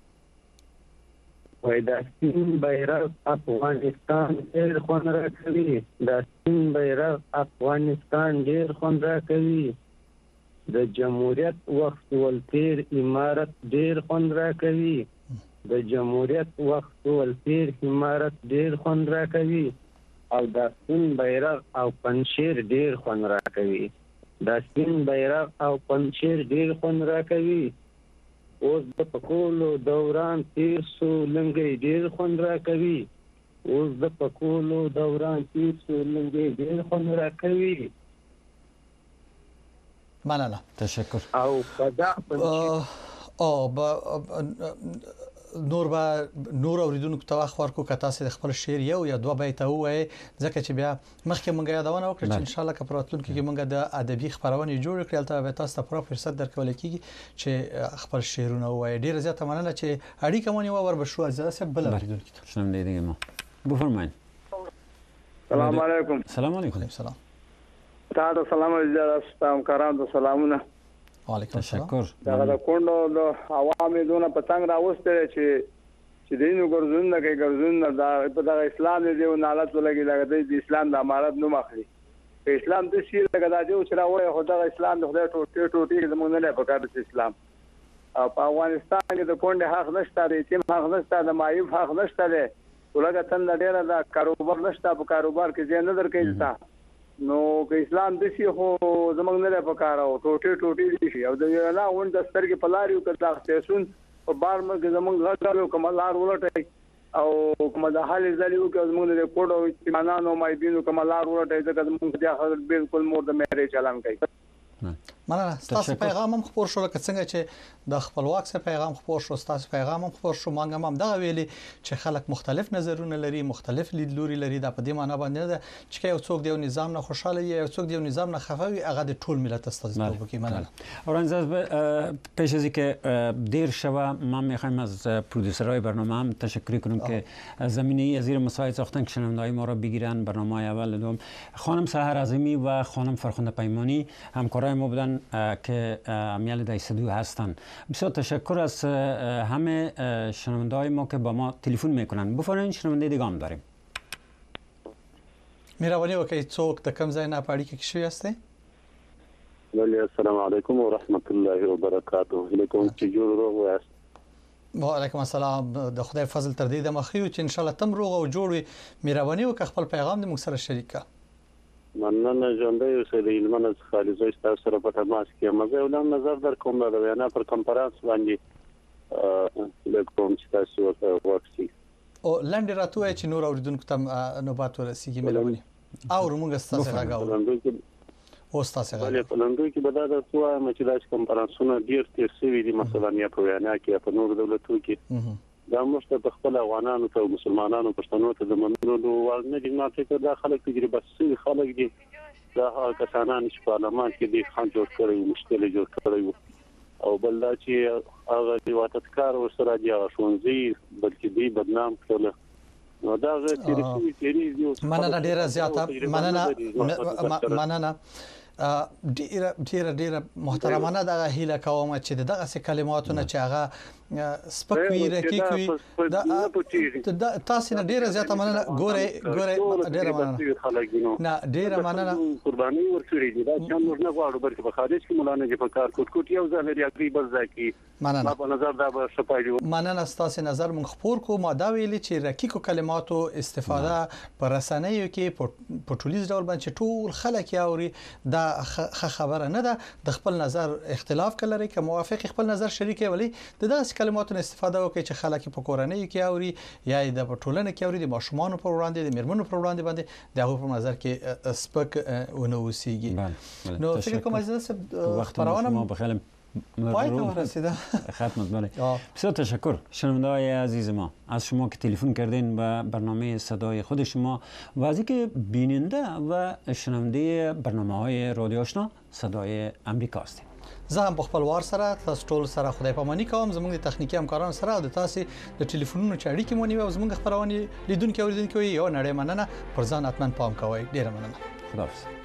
وای دا سپین بیرغ افغانستان ډېر خوند راکوي. دا سپین بیرغ افغانستان ډېر خوند راکوي. د جمهوریت وخت ولتیر امارت ډېر خوند راکوي. د جمهوریت وخت ولتیر امارت ډېر خوند راکوي. او دا سپین بیرغ او پنشیر ډېر خوند راکوي. دا سپین بیرغ او پنشیر ډېر خوند راکوي. اوس د پکولو دوران تیر سو لنګي ډېر خوند راکوي. اوس د پکولو دوران تیر سو لنګي ډېر خوند راکوي. مننه. تشکر. او فدا نور اوریدونکو ته وخت ورکو که تاسو د خپل شعر یو یا دوه بیته ووایي ځکه چې بیا مخکې مونږ یادونه وکړه چې ان شاء الله که په راتلونکي کې مونږ د ادبي خبرونه جوړ کړو ته به تاسو ته پوره فرصت درکول کیږي چې خپل شعرونه ووایي. ډیره زیاته مننه چې اړیکه مونږ ور بشو ازاده بل اوریدونکو ته شنم دیگه ما بفرمایید. سلام علیکم. سلام علیکم. سلام. تاسو سلام علیکم همکاران ته سلامونه. وعلیکم السلام. تشکر. دا کوندو د عوامي دونه پتنګ راوسته چې دینو ګرځون کې ګرځون دا په دغه اسلام دی او نالت ولګي دا د اسلام د امارت نوم اخلي. په اسلام د شی لګا دا چې راوي خو دغه اسلام د خدای ټوټي زمونږ نه پکار د اسلام. او په افغانستان کې د کونډه حق نشته، د یتیم حق نشته، د مایوب حق نشته دی. ولګا تن ډیره دا کاروبار نشته، په کاروبار کې ځای نه درکې تا. نو که اسلام د شي خو زمونږ نه پکار او ټوټي دي شي او د نه وند سترګې په لاريو کې تاسو په بار مګ زمونږ غاړو کوم لار ولټي او کوم د حال زلیو کې زمونږ د کوډو ایمانانو مایدینو کوم لار ولټي ځکه زمونږ د حضرت بالکل مور د مهرې چلان کوي. مننه. تاسو پیغام هم خبر شو لکه څنګه چې د خپلواک څخه پیغام خبر شو، تاسو پیغام هم خبر شو. مونږ هم دغه ویلي چې خلک مختلف نظرونه لري، مختلف لیدلوري لري. د په دې معنی باندې ده چې یو څوک د نظام نه خوشاله وي، یو څوک د نظام نه خفه وي، هغه د ټول ملت استازیتوب کوي. مننه. اورنزاز پیش از اینکه دیر شوه من میخوایم از پرودوسرهای برنامه هم تشکر کنم که زمینه زیر مساعد ساختن که شنونده‌های ما را بگیرن. برنامه اول دوم خانم سحر عظیمی و خانم فرخنده پیمانی همکارای ما بودن که امیال دایسدو هستند. بسیار تشکر از همه شنونده های ما که با ما تلفن میکنن. بفرمایید شنونده دیگه هم داریم. مهرباني وکړئ څوک د کوم ځای نه په اړیکه کې شوی یاستئ؟ السلام علیکم ورحمت الله وبرکاته. علیکم چې جوړ روغ یاست. وعلیکم السلام. د خدای فضل تر دې د مخیو چې ان شاء الله تم روغ او جوړ وي. مهرباني وکړئ خپل پیغام د موږ سره شریک کړئ. مننه ژوندۍ اوسئ. د هلمند څخه خالص تاسو سره په تماس کې یم. زه یو نظر در کوم د وینا پر کنفرانس باندې کوم چې تاسو ورته وکړئ او لاندې راتوي چې نور اوریدونکو ته نوبت ورسیږي. مهرباني او موږ ستاسو راغاو او ستاسو راغاو. په لندن کې به دا تاسو وایم چې دا کنفرانسونه ډیر تیر شوي دي، مثلا یا په وینا کې په نور دولتونو کې دا مشته په خپل افغانانو ته مسلمانانو پښتنو ته د منلو وړ نه دي. نه فکر دا خلک تجربه سوي خلک دي. دا هغه کسانان چې په پارلمان کې د خان جوړ کړی مشکل جوړ کړی او بل دا چې هغه د واتکار ورسره دی او شونځي بلکې دی بدنام کړل. نو دا غیر تیری مننه ډیره زیاته مننه ډیره محترمانه دغه هیله کوم چې دغه څه کلماتونه چې هغه سپک وی رکیږي دا تاسو نه ډیره زیاته مننه. ګوره ډیره مننه. نه ډیره مننه. قرباني ورکړي دي دا چې موږ نه غواړو بلکې په خارج کې مولانا چې په کار کوټ یو ځل ریاضي بل ځکه مننه. په نظر دا به شپایي. مننه تاسو نظر مونږ خبر کو. ما دا ویلي چې رکیکو کلماتو استفاده پر رسنیو کې په ټولیز ډول باندې ټول خلک یاوري دا خبره نه ده. د خپل نظر اختلاف کړي که موافق خپل نظر شریکي ولی د داسې کلماتو استفاده وکړي چې خلک په کورنۍ کې اوري یا د ټولنې کې اوري، د ماشومان پر وړاندې د میرمنو پر وړاندې باندې دغه په نظر کې سپک ونه وسیږي. نو فکر کوم چې وخت ما بخیرم ختمت بله. بسیار تشکر شنونده های عزیز ما از شما که تلفن کردین به برنامه صدای خود شما و از اینکه بیننده و شنونده برنامه های رادیو آشنا صدای امریکا هستین. زه هم په خپل وار سره تاسو ټول سره خدای پاماني کوم زموږ د تخنیکی همکارانو سره د تاسو د ټلیفونونو چې اړیکې مونږ او زموږ خبرونه لیدونکو اوریدونکو یو نړۍ مننه پر ځان اتمن پام کوئ ډیر مننه خداحافظ